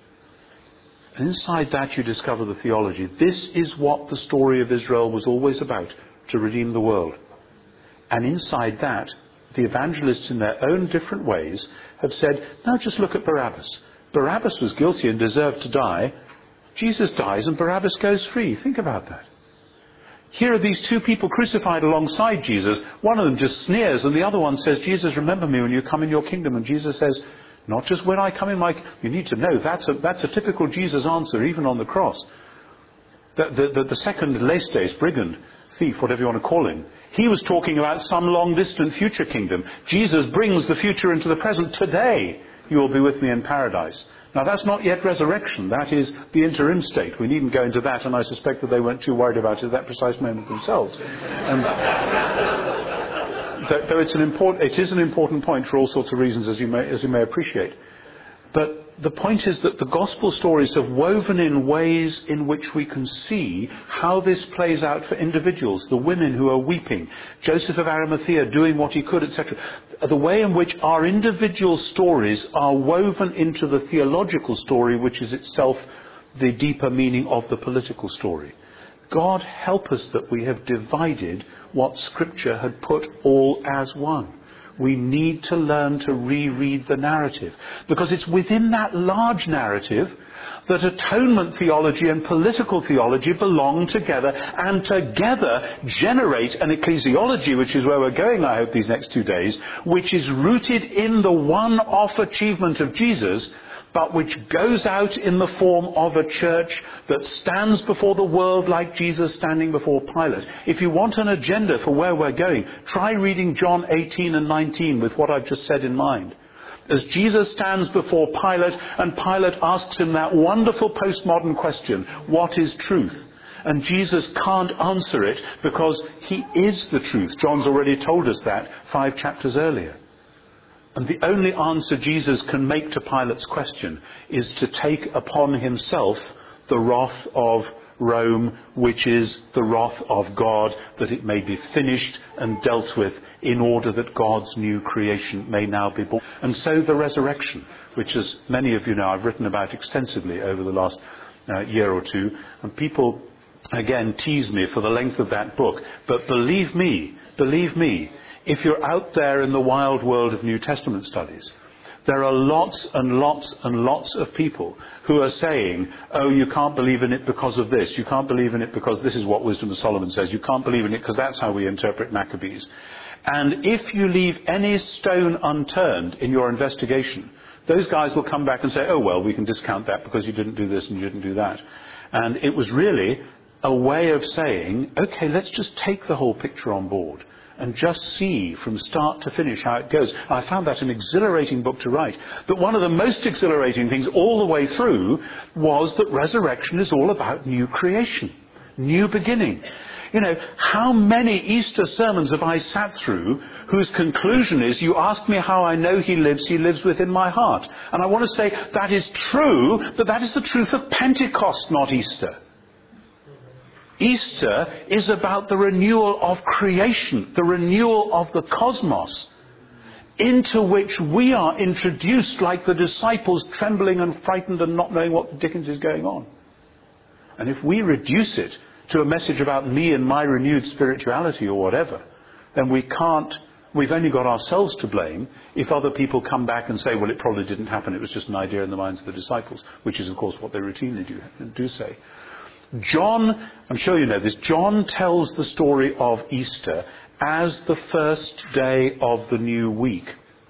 And inside that you discover the theology. This is what the story of Israel was always about, to redeem the world. And inside that, the evangelists in their own different ways have said, now just look at Barabbas. Barabbas was guilty and deserved to die. Jesus dies and Barabbas goes free. Think about that. Here are these two people crucified alongside Jesus. One of them just sneers and the other one says, Jesus, remember me when you come in your kingdom. And Jesus says, not just when I come in my... You need to know, that's a typical Jesus answer, even on the cross. The second lestes, brigand, thief, whatever you want to call him, he was talking about some long distant future kingdom. Jesus brings the future into the present. Today you will be with me in paradise. Now that's not yet resurrection, that is the interim state. We needn't go into that, and I suspect that they weren't too worried about it at that precise moment themselves. Though it is an important point for all sorts of reasons, as you may appreciate. But the point is that the gospel stories have woven in ways in which we can see how this plays out for individuals, the women who are weeping, Joseph of Arimathea doing what he could, etc. The way in which our individual stories are woven into the theological story, which is itself the deeper meaning of the political story. God help us that we have divided what Scripture had put all as one. We need to learn to reread the narrative, because it's within that large narrative that atonement theology and political theology belong together, and together generate an ecclesiology, which is where we're going, I hope, these next 2 days, which is rooted in the one-off achievement of Jesus, but which goes out in the form of a church that stands before the world like Jesus standing before Pilate. If you want an agenda for where we're going, try reading John 18 and 19 with what I've just said in mind. As Jesus stands before Pilate, and Pilate asks him that wonderful postmodern question, what is truth? And Jesus can't answer it because he is the truth. John's already told us that 5 chapters earlier. And the only answer Jesus can make to Pilate's question is to take upon himself the wrath of Rome, which is the wrath of God, that it may be finished and dealt with in order that God's new creation may now be born. And so the resurrection, which, as many of you know, I've written about extensively over the last year or two, and people again tease me for the length of that book. But believe me, if you're out there in the wild world of New Testament studies, there are lots and lots and lots of people who are saying, oh, you can't believe in it because of this. You can't believe in it because this is what Wisdom of Solomon says. You can't believe in it because that's how we interpret Maccabees. And if you leave any stone unturned in your investigation, those guys will come back and say, oh, well, we can discount that because you didn't do this and you didn't do that. And it was really a way of saying, okay, let's just take the whole picture on board and just see from start to finish how it goes. I found that an exhilarating book to write. But one of the most exhilarating things all the way through was that resurrection is all about new creation, new beginning. You know, how many Easter sermons have I sat through whose conclusion is, you ask me how I know he lives within my heart. And I want to say that is true, but that is the truth of Pentecost, not Easter. Easter is about the renewal of creation, the renewal of the cosmos, into which we are introduced like the disciples, trembling and frightened and not knowing what the dickens is going on. And if we reduce it to a message about me and my renewed spirituality or whatever, then we've only got ourselves to blame if other people come back and say, well, it probably didn't happen, it was just an idea in the minds of the disciples, which is, of course, what they routinely do say. John, I'm sure you know this, John tells the story of Easter as the first day of the new week.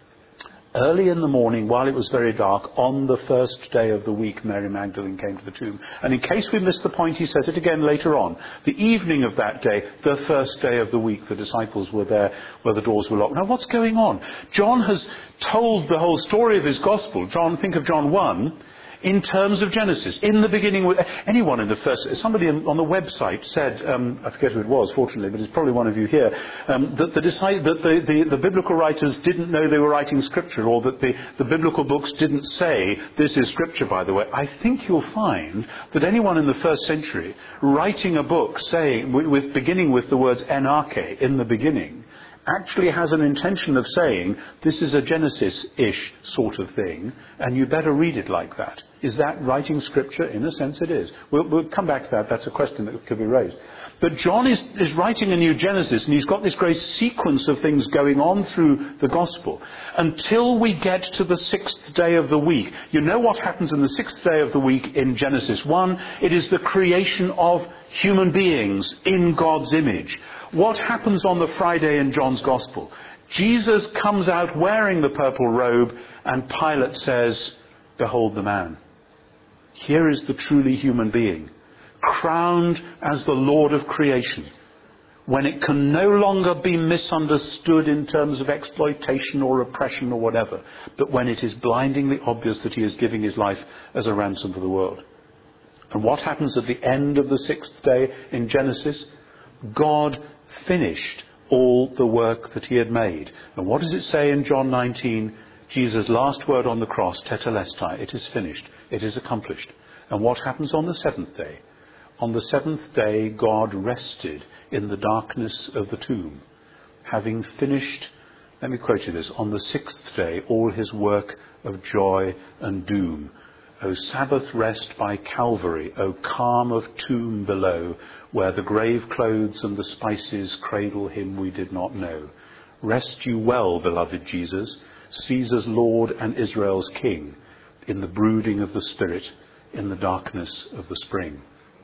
Early in the morning, while it was very dark, on the first day of the week, Mary Magdalene came to the tomb. And in case we missed the point, he says it again later on. The evening of that day, the first day of the week, the disciples were there where the doors were locked. Now, what's going on? John has told the whole story of his gospel. Think of John 1. In terms of Genesis, in the beginning, anyone in the first, somebody on the website said, I forget who it was, fortunately, but it's probably one of you here, that the biblical writers didn't know they were writing scripture, or that the biblical books didn't say, this is scripture, by the way. I think you'll find that anyone in the first century writing a book beginning with the words enarche, in the beginning, actually has an intention of saying, this is a Genesis-ish sort of thing, and you better read it like that. Is that writing scripture? In a sense it is. We'll come back to that. That's a question that could be raised. But John is writing a new Genesis, and he's got this great sequence of things going on through the gospel until we get to the sixth day of the week. You know what happens in the sixth day of the week in Genesis 1? It is the creation of human beings in God's image. What happens on the Friday in John's Gospel? Jesus comes out wearing the purple robe, and Pilate says, behold the man. Here is the truly human being, crowned as the Lord of creation, when it can no longer be misunderstood in terms of exploitation or oppression or whatever, but when it is blindingly obvious that he is giving his life as a ransom for the world. And what happens at the end of the sixth day in Genesis? God finished all the work that he had made. And what does it say in John 19? Jesus' last word on the cross, tetelestai, it is finished, it is accomplished. And what happens on the seventh day? On the seventh day, God rested in the darkness of the tomb, having finished, let me quote you this, on the sixth day, all his work of joy and doom. O Sabbath rest by Calvary, O calm of tomb below, where the grave clothes and the spices cradle him we did not know. Rest you well, beloved Jesus, Caesar's Lord and Israel's King, in the brooding of the Spirit, in the darkness of the spring.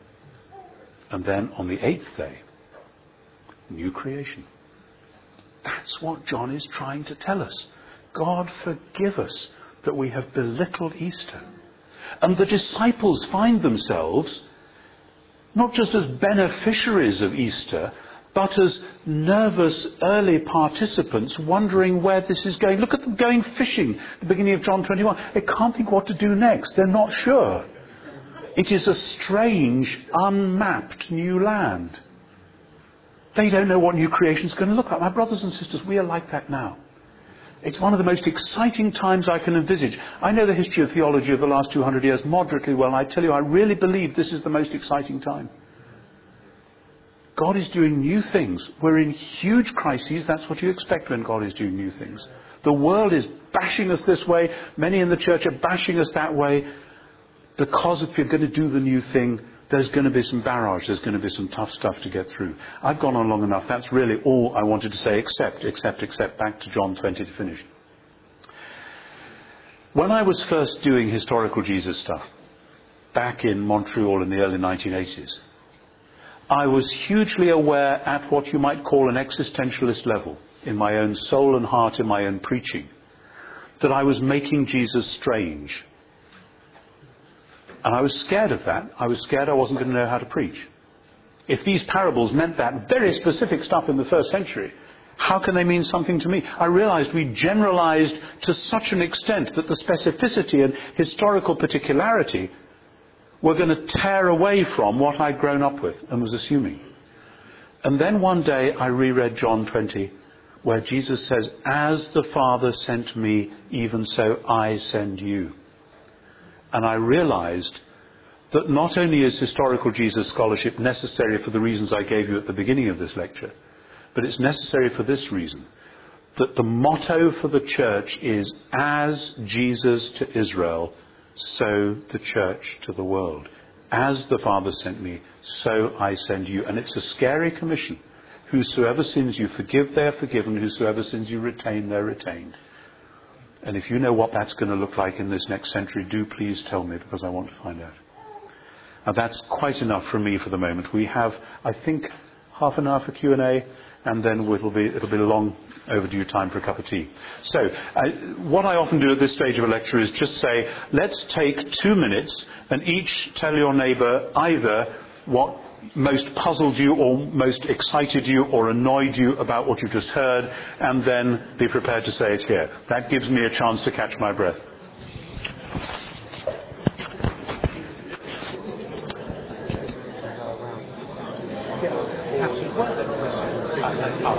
And then on the eighth day, new creation. That's what John is trying to tell us. God forgive us that we have belittled Easter. And the disciples find themselves not just as beneficiaries of Easter, but as nervous early participants wondering where this is going. Look at them going fishing at the beginning of John 21. They can't think what to do next. They're not sure. It is a strange, unmapped new land. They don't know what new creation is going to look like. My brothers and sisters, we are like that now. It's one of the most exciting times I can envisage. I know the history of theology of the last 200 years moderately well, and I tell you, I really believe this is the most exciting time. God is doing new things. We're in huge crises. That's what you expect when God is doing new things. The world is bashing us this way. Many in the church are bashing us that way. Because if you're going to do the new thing, there's going to be some barrage. There's going to be some tough stuff to get through. I've gone on long enough. That's really all I wanted to say, except. Back to John 20 to finish. When I was first doing historical Jesus stuff, back in Montreal in the early 1980s, I was hugely aware at what you might call an existentialist level, in my own soul and heart, in my own preaching, that I was making Jesus strange. And I was scared of that. I was scared I wasn't going to know how to preach. If these parables meant that very specific stuff in the first century, how can they mean something to me? I realized we generalized to such an extent that the specificity and historical particularity were going to tear away from what I'd grown up with and was assuming. And then one day I reread John 20, where Jesus says, as the Father sent me, even so I send you. And I realized that not only is historical Jesus scholarship necessary for the reasons I gave you at the beginning of this lecture, but it's necessary for this reason, that the motto for the church is, as Jesus to Israel, so the church to the world. As the Father sent me, so I send you. And it's a scary commission. Whosoever sins you forgive, they're forgiven. Whosoever sins you retain, they're retained. And if you know what that's going to look like in this next century, do please tell me, because I want to find out. Now that's quite enough from me for the moment. We have, I think, half an hour for Q&A, and then it'll be a long overdue time for a cup of tea. So what I often do at this stage of a lecture is just say, let's take 2 minutes and each tell your neighbour either what most puzzled you or most excited you or annoyed you about what you've just heard, and then be prepared to say it here. That gives me a chance to catch my breath.